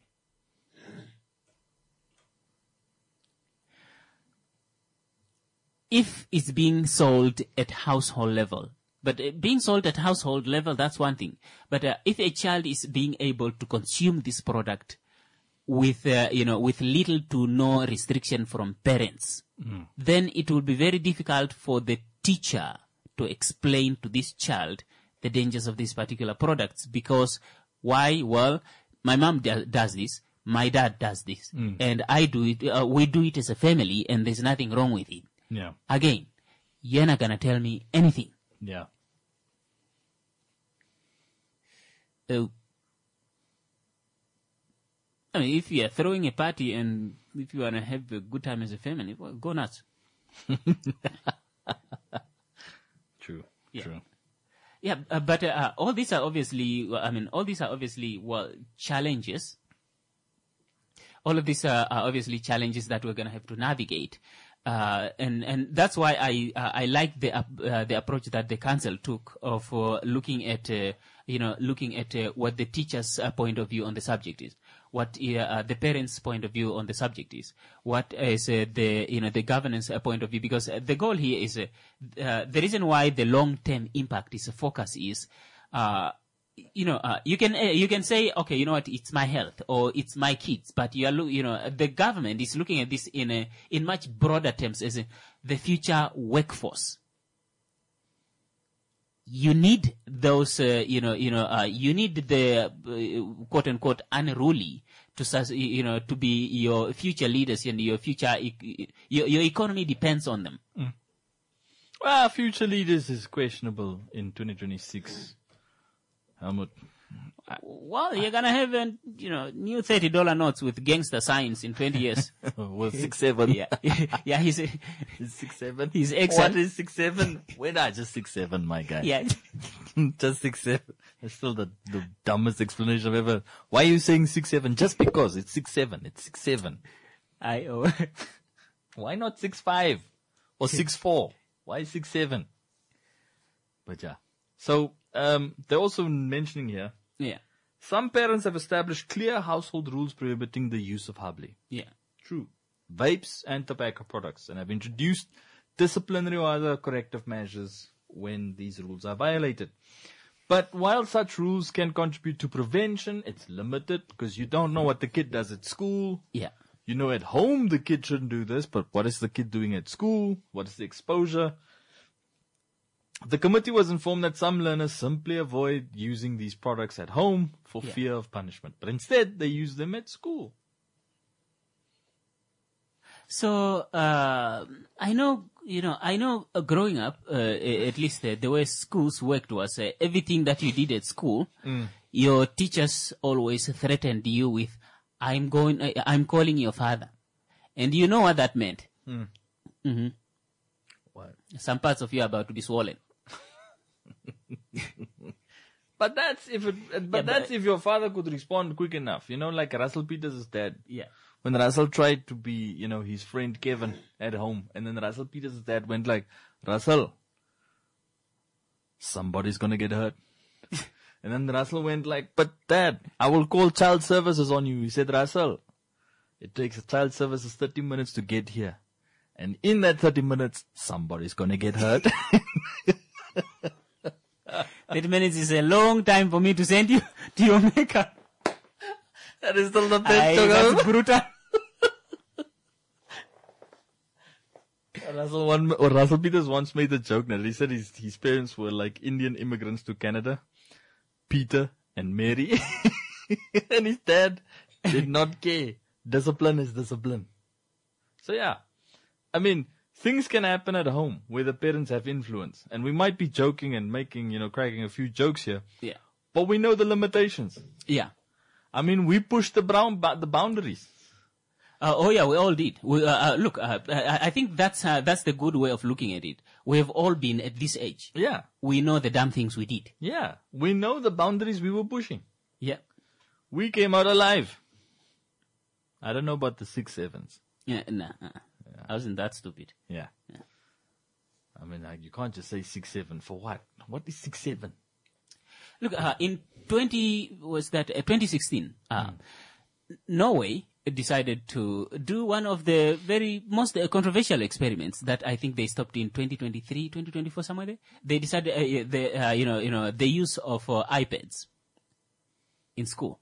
If it's being sold at household level, but being sold at household level, that's one thing. But if a child is being able to consume this product with little to no restriction from parents, then it will be very difficult for the teacher to explain to this child the dangers of these particular products. Because why? Well, my mom does this, my dad does this, and I do it. We do it as a family, and there's nothing wrong with it. Yeah. Again, you're not gonna tell me anything. Yeah. I mean, if you are throwing a party and if you want to have a good time as a family, well, go nuts. True. Yeah. True. Yeah, but all these are obviously, challenges. All of these are obviously challenges that we're going to have to navigate. And that's why I like the approach that the council took of looking at what the teacher's point of view on the subject is, what the parents' point of view on the subject is, what is the governance point of view, because the goal here is the reason why the long-term impact is a focus is you can say, okay, you know what, it's my health or it's my kids, but the government is looking at this in much broader terms as the future workforce. You need those, you need the quote unquote unruly to be your future leaders, and your future, your economy depends on them. Well, future leaders is questionable in 2026. Helmut. Well, you're gonna have new $30 notes with gangster signs in 20 years. Well, 6'7". Yeah, he's 6'7". He's What is 6'7"? When I just 6'7", my guy. Yeah. Just 6'7". That's still the dumbest explanation I've ever. Why are you saying 6'7"? Just because it's 6'7". It's 6'7". Why not 6'5" or 6'4"? Why 6'7"? But yeah. So they're also mentioning here. Yeah. Some parents have established clear household rules prohibiting the use of Hubbly. Yeah. True. Vapes and tobacco products, and have introduced disciplinary or other corrective measures when these rules are violated. But while such rules can contribute to prevention, it's limited because you don't know what the kid does at school. Yeah. You know, at home the kid shouldn't do this, but what is the kid doing at school? What is the exposure? The committee was informed that some learners simply avoid using these products at home for fear of punishment, but instead they use them at school. So, I know growing up, at least the way schools worked was everything that you did at school, your teachers always threatened you with, I'm calling your father. And you know what that meant? Mm-hmm. What? Some parts of you are about to be swollen. But that's if your father could respond quick enough. Like Russell Peters' dad. Yeah. When Russell tried to be, his friend Kevin at home, and then Russell Peters' dad went like, Russell, somebody's gonna get hurt. And then Russell went like, but Dad, I will call child services on you. He said, Russell, it takes a child services 30 minutes to get here. And in that 30 minutes, somebody's gonna get hurt. 30 minutes is a long time for me to send you to your maker. That is still the best joke That's ever. brutal. Russell Peters once made the joke that he said his parents were like Indian immigrants to Canada, Peter and Mary. And his dad did not care. Discipline is discipline. So yeah, I mean, things can happen at home where the parents have influence. And we might be joking and making, cracking a few jokes here. Yeah. But we know the limitations. Yeah. I mean, we pushed the boundaries. Oh yeah, we all did. Look, I think that's the good way of looking at it. We have all been at this age. Yeah. We know the damn things we did. Yeah. We know the boundaries we were pushing. Yeah. We came out alive. I don't know about the 6-7s. Yeah, nah. I wasn't that stupid. Yeah. I mean, you can't just say 6-7 for what? What is 6-7? Look, in 2016, Norway decided to do one of the very most controversial experiments that I think they stopped in 2023, 2024, somewhere there. They decided, the use of iPads in school.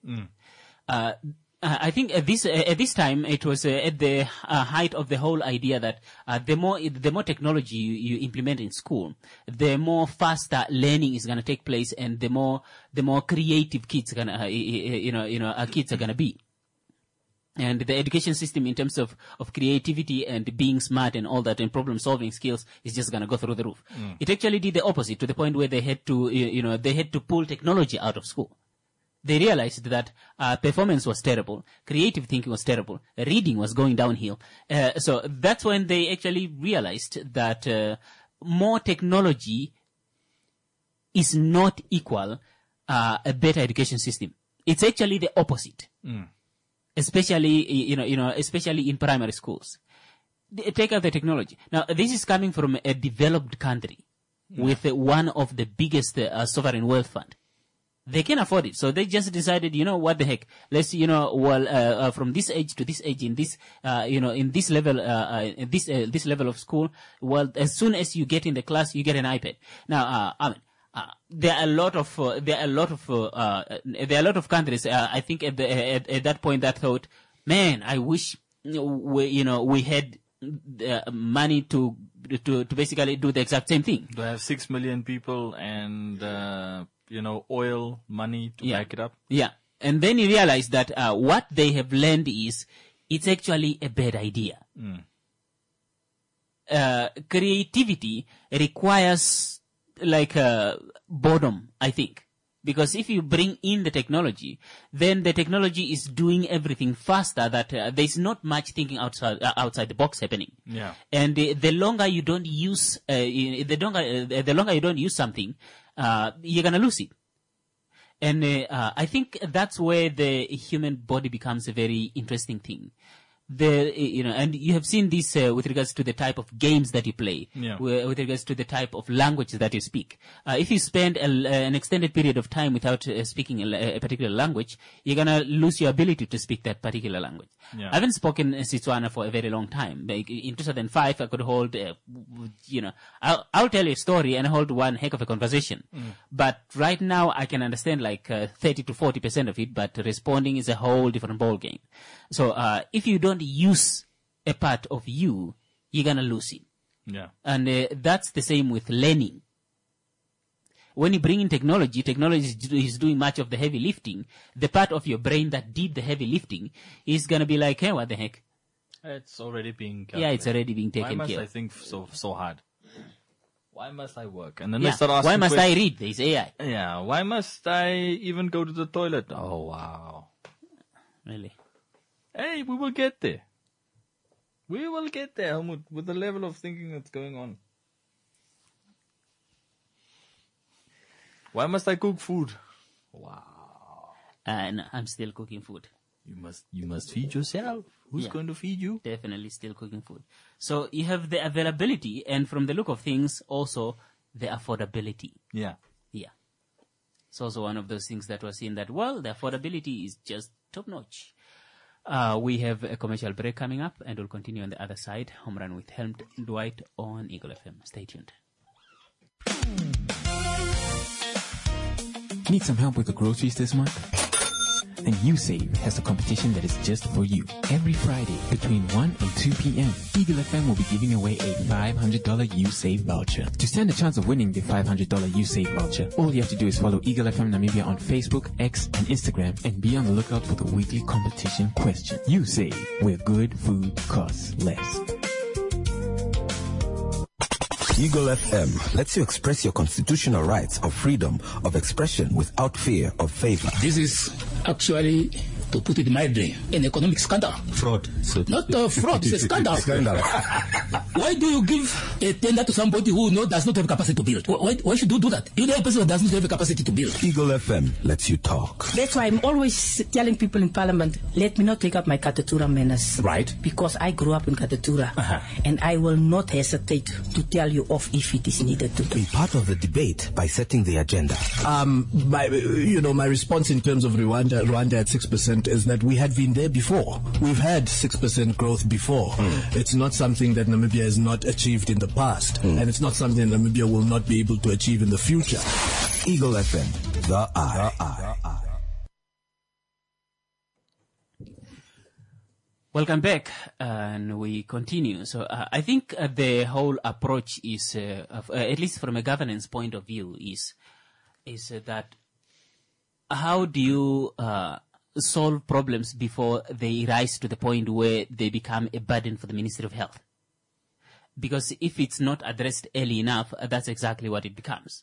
I think at this time it was at the height of the whole idea that the more technology you implement in school, the more faster learning is going to take place, and the more creative kids kids are going to be. And the education system in terms of creativity and being smart and all that and problem solving skills is just going to go through the roof. It actually did the opposite, to the point where they had to pull technology out of school. They realized that performance was terrible, creative thinking was terrible, reading was going downhill. So that's when they actually realized that more technology is not equal a better education system. It's actually the opposite. Especially in primary schools. Take out the technology. Now, this is coming from a developed country with one of the biggest sovereign wealth fund. They can afford it, so they just decided, what the heck? Let's, from this age to this age, in this, in this level, this level of school, well, as soon as you get in the class, you get an iPad. Now, there are a lot of countries. I think at that point that thought, man, I wish we had money to basically do the exact same thing. To have 6 million people and oil money to back it up. Yeah, and then you realize that what they have learned is it's actually a bad idea. Creativity requires boredom, I think. Because if you bring in the technology, then the technology is doing everything faster, that there's not much thinking outside the box happening. Yeah. And the longer you don't use, the longer you don't use something, you're gonna lose it. And I think that's where the human body becomes a very interesting thing. And you have seen this with regards to the type of games that you play, with regards to the type of language that you speak. If you spend an extended period of time without speaking a particular language, you're gonna lose your ability to speak that particular language. Yeah. I haven't spoken Setswana for a very long time. Like in 2005, I could hold, I'll tell you a story and hold one heck of a conversation. But right now, I can understand 30 to 40% of it, but responding is a whole different ball game. So, if you don't use a part of you, you're gonna lose it. Yeah. And that's the same with learning. When you bring in technology is doing much of the heavy lifting. The part of your brain that did the heavy lifting is gonna be like, hey, what the heck? It's already being calculated. Yeah, it's already being taken care of. Why must I think so hard? Why must I work? And then Yeah. they start asking Why must I questions. read? There's AI. Yeah. Why must I even go to the toilet? Oh, wow. Really? Hey, we will get there. We will get there, Helmut, with the level of thinking that's going on. Why must I cook food? Wow. And I'm still cooking food. You must feed yourself. Who's going to feed you? Definitely still cooking food. So you have the availability, and from the look of things, also the affordability. Yeah. Yeah. It's also one of those things that was seen that, well, the affordability is just top notch. We have a commercial break coming up, and we'll continue on the other side. Home Run with Helmut Dwight on Eagle FM. Stay tuned. Need some help with the groceries this month? And USave has a competition that is just for you. Every Friday between 1 and 2 p.m., Eagle FM will be giving away a $500 USave voucher. To stand a chance of winning the $500 USave voucher, all you have to do is follow Eagle FM Namibia on Facebook, X, and Instagram, and be on the lookout for the weekly competition question. USave, where good food costs less. Eagle FM lets you express your constitutional rights of freedom of expression without fear of favor. This is actually, to put it mildly, an economic scandal. Fraud. Not a fraud, it's a scandal. Why do you give a tender to somebody who does not have capacity to build? Why should you do that? You know a person that does not have a capacity to build. Eagle FM lets you talk. That's why I'm always telling people in Parliament, let me not take up my Katatura manners. Right. Because I grew up in Katatura. And I will not hesitate to tell you off if it is needed to do. Be part of the debate by setting the agenda. My response in terms of Rwanda at 6% is that we had been there before. We've had 6% growth before. It's not something that Namibia has not achieved in the past. And it's not something Namibia will not be able to achieve in the future. Eagle FM, the eye. Welcome back, and we continue. So I think the whole approach is, at least from a governance point of view, is that how do you solve problems before they rise to the point where they become a burden for the Ministry of Health? Because if it's not addressed early enough, that's exactly what it becomes.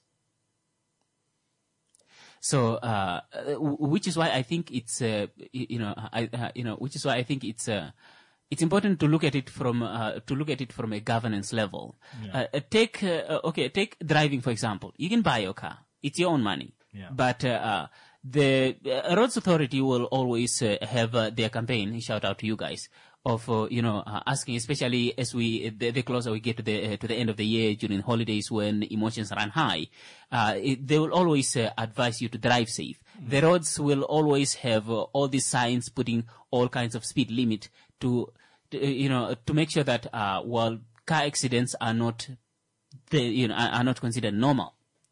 So, which is why I think it's, which is why I think it's important to look at it from a governance level. Yeah. Take driving, for example. You can buy your car. It's your own money. Yeah. But, the Roads Authority will always have their campaign, shout out to you guys, of asking, especially as the closer we get to the end of the year during holidays when emotions run high, they will always advise you to drive safe. The roads will always have all these signs putting all kinds of speed limit to make sure that car accidents are not considered normal.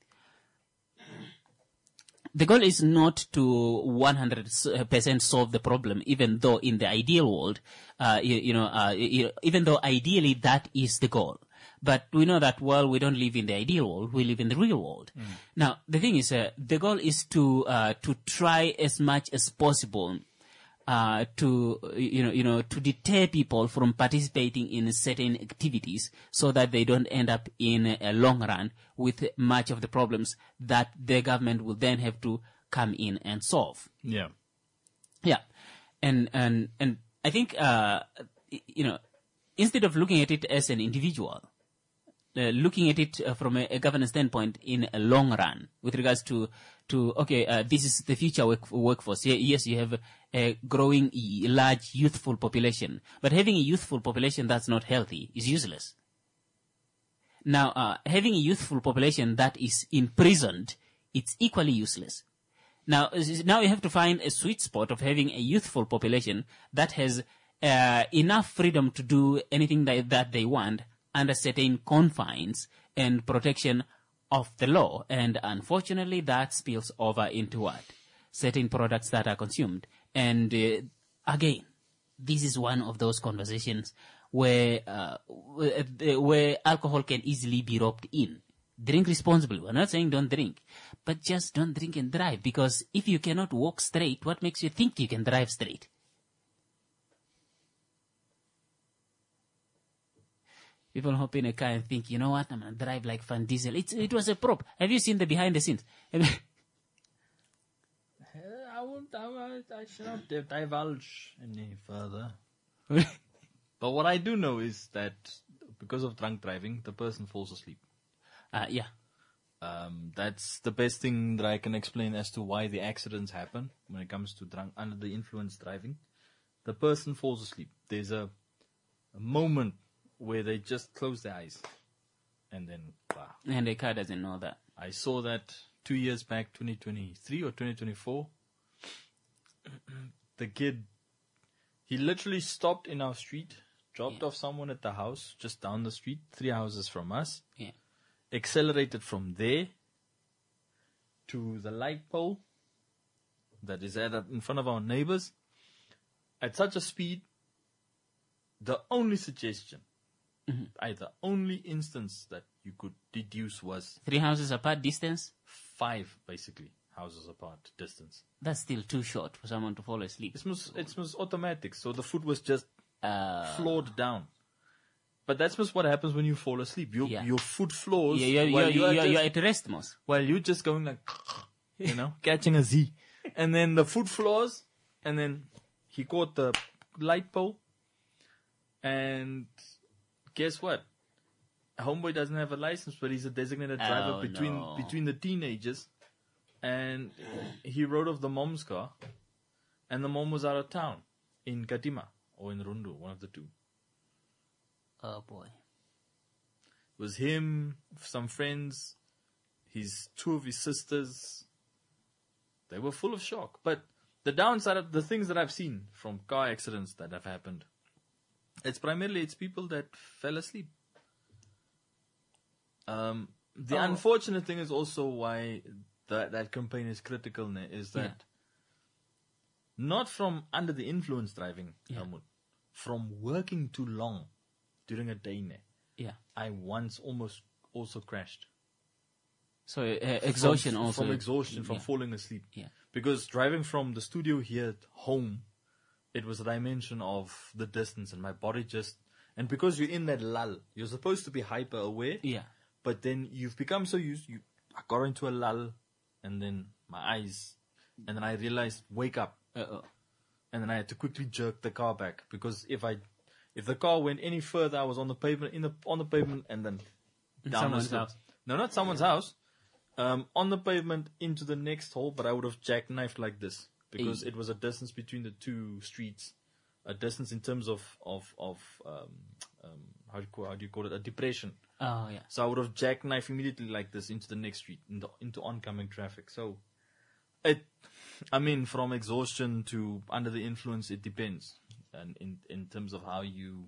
The goal is not to 100% solve the problem, even though in the ideal world, even though ideally that is the goal. But we know that, we don't live in the ideal world, we live in the real world. Now, the thing is, the goal is to try as much as possible to deter people from participating in certain activities so that they don't end up in a long run with much of the problems that the government will then have to come in and solve. Yeah. Yeah. And I think, instead of looking at it as an individual, looking at it from a governance standpoint in a long run with regards to this is the future workforce. Yes, you have a growing large youthful population, but having a youthful population that's not healthy is useless. Now, having a youthful population that is imprisoned, it's equally useless. Now you have to find a sweet spot of having a youthful population that has enough freedom to do anything that they want under certain confines and protection of the law. And unfortunately, that spills over into what? Certain products that are consumed. And again, this is one of those conversations where alcohol can easily be roped in. Drink responsibly. We're not saying don't drink, but just don't drink and drive, because if you cannot walk straight, what makes you think you can drive straight? People hop in a car and think, you know what, I'm going to drive like Van Diesel. It was a prop. Have you seen the behind the scenes? I should not divulge any further. But what I do know is that because of drunk driving, the person falls asleep. Yeah. That's the best thing that I can explain as to why the accidents happen when it comes to under the influence driving. The person falls asleep. There's a moment where they just close their eyes, and then wow. And the car doesn't know that. I saw that 2 years back, 2023 or 2024. The kid, he literally stopped in our street, dropped off someone at the house just down the street, 3 houses from us. Yeah. Accelerated from there to the light pole that is in front of our neighbors at such a speed. The only suggestion, the only instance that you could deduce was 3 houses apart distance? 5 basically houses apart distance. That's still too short for someone to fall asleep. It was automatic, so the foot was just floored down. But that's just what happens when you fall asleep. Your foot floors. Yeah, you're at rest, most. While you're just going like, catching a Z. And then the foot floors, and then he caught the light pole. And guess what? Homeboy doesn't have a license, but he's a designated driver between the teenagers. And he rode off the mom's car. And the mom was out of town in Katima or in Rundu, one of the two. Oh boy. It was him, some friends, 2 of his sisters. They were full of shock. But the downside of the things that I've seen from car accidents that have happened, it's people that fell asleep. The unfortunate thing is also why that campaign is critical, is that not from under the influence driving, from working too long during a day. I once almost also crashed. So exhaustion from exhaustion, from falling asleep. Yeah. Because driving from the studio here at home, it was a dimension of the distance, and my body and because you're in that lull, you're supposed to be hyper aware. Yeah. But then you've become so used, I got into a lull, and then my eyes, and then I realized, wake up. Uh-oh. And then I had to quickly jerk the car back, because if the car went any further, I was on the pavement, on the pavement, and then down someone's house. No, not someone's house. On the pavement into the next hole, but I would have jackknifed like this, because it was a distance between the 2 streets, a distance in terms of how do you call it, a depression. Oh yeah. So I would have jackknifed immediately like this into the next street, into oncoming traffic. So from exhaustion to under the influence, it depends, and in terms of how you,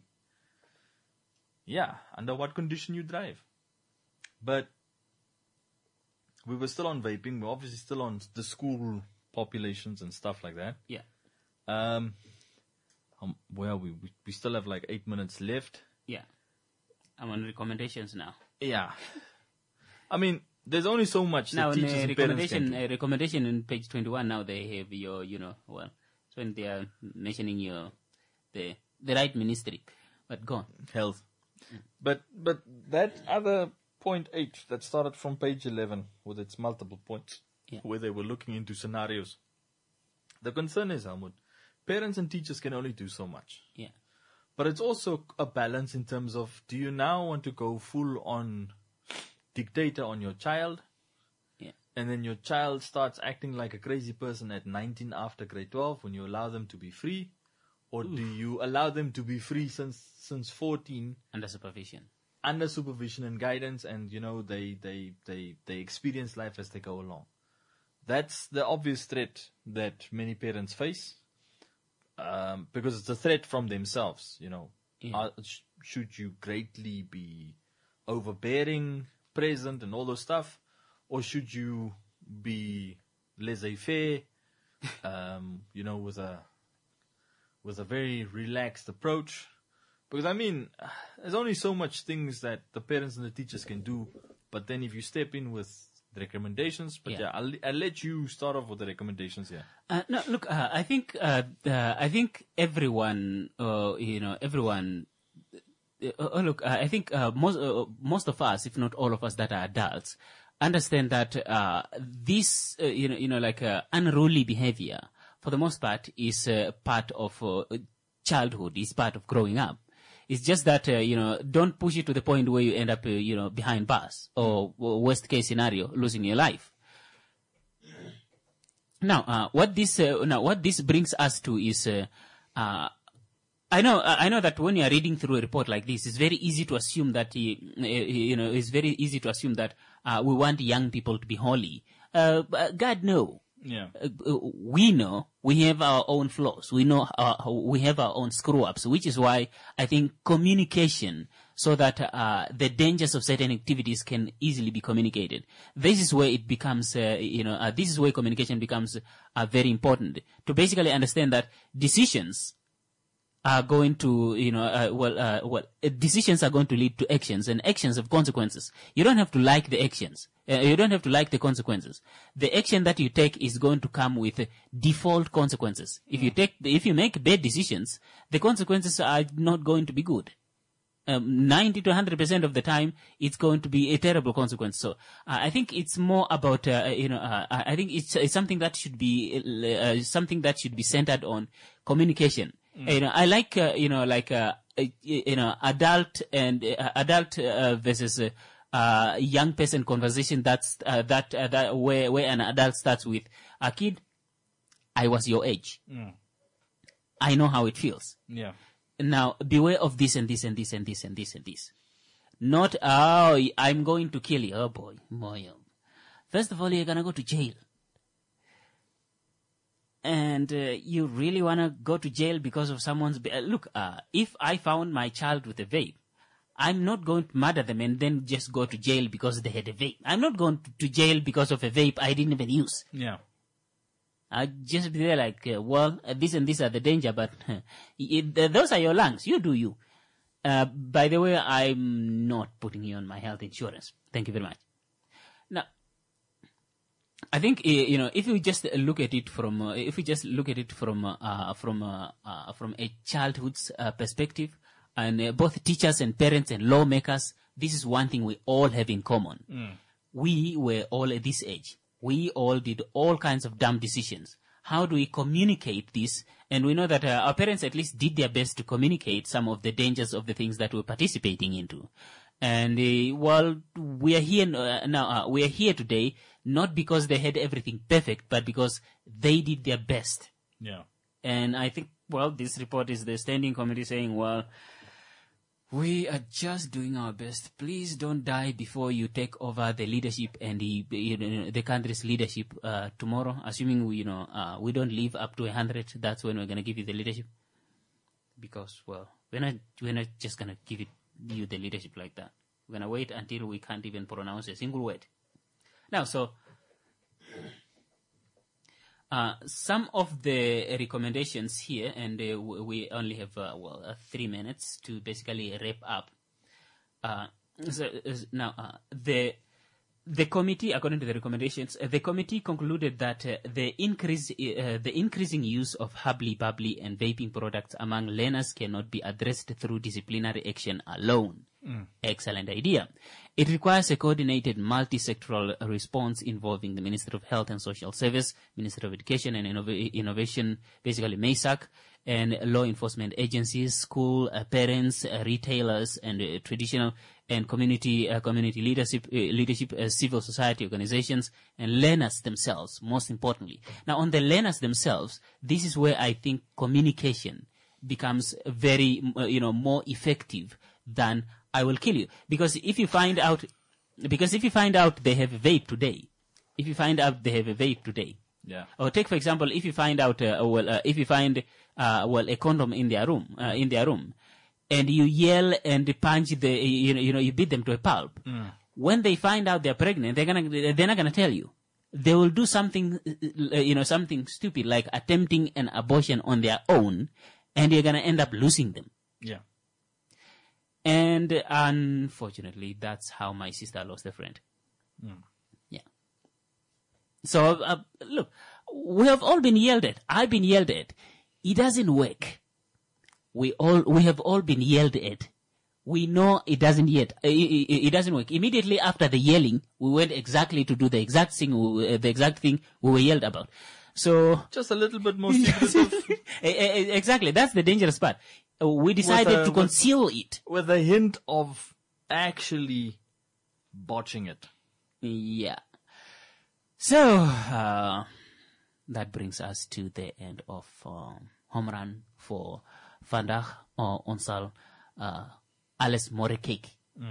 under what condition you drive. But we were still on vaping. We're obviously still on the school populations and stuff like that. Yeah. Well, we still have like 8 minutes left. Yeah. I'm on recommendations now. Yeah. There's only so much now that teachers and parents can do. Recommendation on page 21, now they have your, so when they are mentioning the right ministry. But go on. Health. But that other point 8 that started from page 11 with its multiple points, where they were looking into scenarios. The concern is, Helmut, parents and teachers can only do so much. Yeah. But it's also a balance in terms of, do you now want to go full on dictator on your child? Yeah. And then your child starts acting like a crazy person at 19 after grade 12 when you allow them to be free? Or do you allow them to be free since 14? Under supervision. Under supervision and guidance, and they experience life as they go along. That's the obvious threat that many parents face. Because it's a threat from themselves, should you greatly be overbearing, present, and all those stuff, or should you be laissez-faire, with a very relaxed approach? Because there's only so much things that the parents and the teachers can do, but then if you step in with the recommendations, but I'll let you start off with the recommendations here. No, look, I think everyone, everyone. I think most of us, if not all of us that are adults, understand that this, unruly behavior, for the most part, is part of childhood, is part of growing up. It's just that, don't push it to the point where you end up, behind bars or worst case scenario, losing your life. Now, what this brings us to is, I know that when you are reading through a report like this, it's very easy to assume that, it's very easy to assume that, we want young people to be holy. God, no. Yeah. We know we have our own flaws. We know we have our own screw-ups, which is why I think communication, so that the dangers of certain activities can easily be communicated. This is where it becomes, this is where communication becomes very important to basically understand that decisions are going to, decisions are going to lead to actions, and actions have consequences. You don't have to like the actions. You don't have to like the consequences. The action that you take is going to come with default consequences. If you make bad decisions, the consequences are not going to be good. 90 to 100% of the time, it's going to be a terrible consequence. So, I think it's more about, I think it's something that should be, centered on communication. I like, adult versus, young person conversation where an adult starts with, a kid, I was your age. I know how it feels. Yeah. Now, beware of this and this and this and this and this and this. Not, I'm going to kill you. Oh boy. First of all, you're gonna go to jail. And you really want to go to jail because of someone's... Look, if I found my child with a vape, I'm not going to murder them and then just go to jail because they had a vape. I'm not going to jail because of a vape I didn't even use. Yeah. I'd just be there like, this and this are the danger, but those are your lungs. You do you. By the way, I'm not putting you on my health insurance. Thank you very much. Now, I think if you just look at it from a childhood's perspective, and both teachers and parents and lawmakers, this is one thing we all have in common. We were all at this age. We all did all kinds of dumb decisions. How do we communicate this? And we know that our parents at least did their best to communicate some of the dangers of the things that we're participating into. And we are here now. We are here today not because they had everything perfect, but because they did their best. Yeah. And I think, this report is the standing committee saying, we are just doing our best. Please don't die before you take over the leadership and the country's leadership tomorrow. Assuming we don't live up to 100, that's when we're going to give you the leadership. Because we're not just going to give you the leadership like that. We're going to wait until we can't even pronounce a single word. Now, so some of the recommendations here, and we only have 3 minutes to basically wrap up. The committee, according to the recommendations, the committee concluded that the increasing use of hubbly, bubbly, and vaping products among learners cannot be addressed through disciplinary action alone. Excellent idea. It requires a coordinated multi-sectoral response involving the Ministry of Health and Social Service, Ministry of Education and Innovation, basically MASAC, and law enforcement agencies, school, parents, retailers, and traditional and community leadership, civil society organizations, and learners themselves, most importantly. Now, on the learners themselves, this is where I think communication becomes very, more effective than I will kill you. Because if you find out they have a vape today, yeah. Or take, for example, if you find out, a condom in their room, and you yell and punch you beat them to a pulp. When they find out they're pregnant, they're not gonna tell you. They will do something, something stupid like attempting an abortion on their own, and you're gonna end up losing them. Yeah. And unfortunately, that's how my sister lost a friend. Yeah. So, look, we have all been yelled at. I've been yelled at. It doesn't work. We have all been yelled at. We know it doesn't yet. It doesn't work. Immediately after the yelling, we went exactly to do the exact thing we were yelled about. So just a little bit more secretive. Exactly. That's the dangerous part. we decided to conceal it. With a hint of actually botching it. Yeah. So, that brings us to the end of home run for Vandag Onsal Alles Morekek.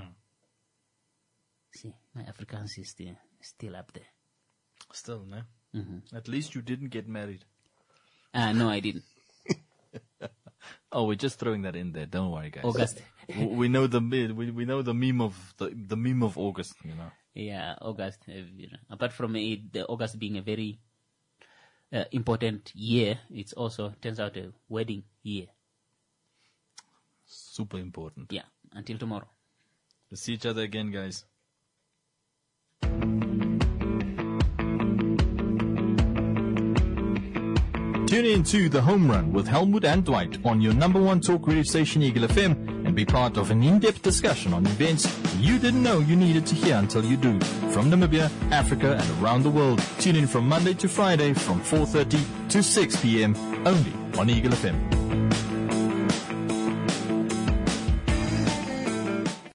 See, my Afrikaans is still up there. Still, no? Mm-hmm. At least you didn't get married. No, I didn't. Oh, we're just throwing that in there. Don't worry, guys. August. we know the meme of the meme of August. You know. Yeah, August. Apart from the August being a very important year, it's also turns out a wedding year. Super important. Yeah. Until tomorrow. We'll see each other again, guys. Tune in to The Home Run with Helmut and Dwight on your number one talk radio station, Eagle FM, and be part of an in-depth discussion on events you didn't know you needed to hear until you do. From Namibia, Africa, and around the world. Tune in from Monday to Friday from 4:30 to 6 p.m. only on Eagle FM.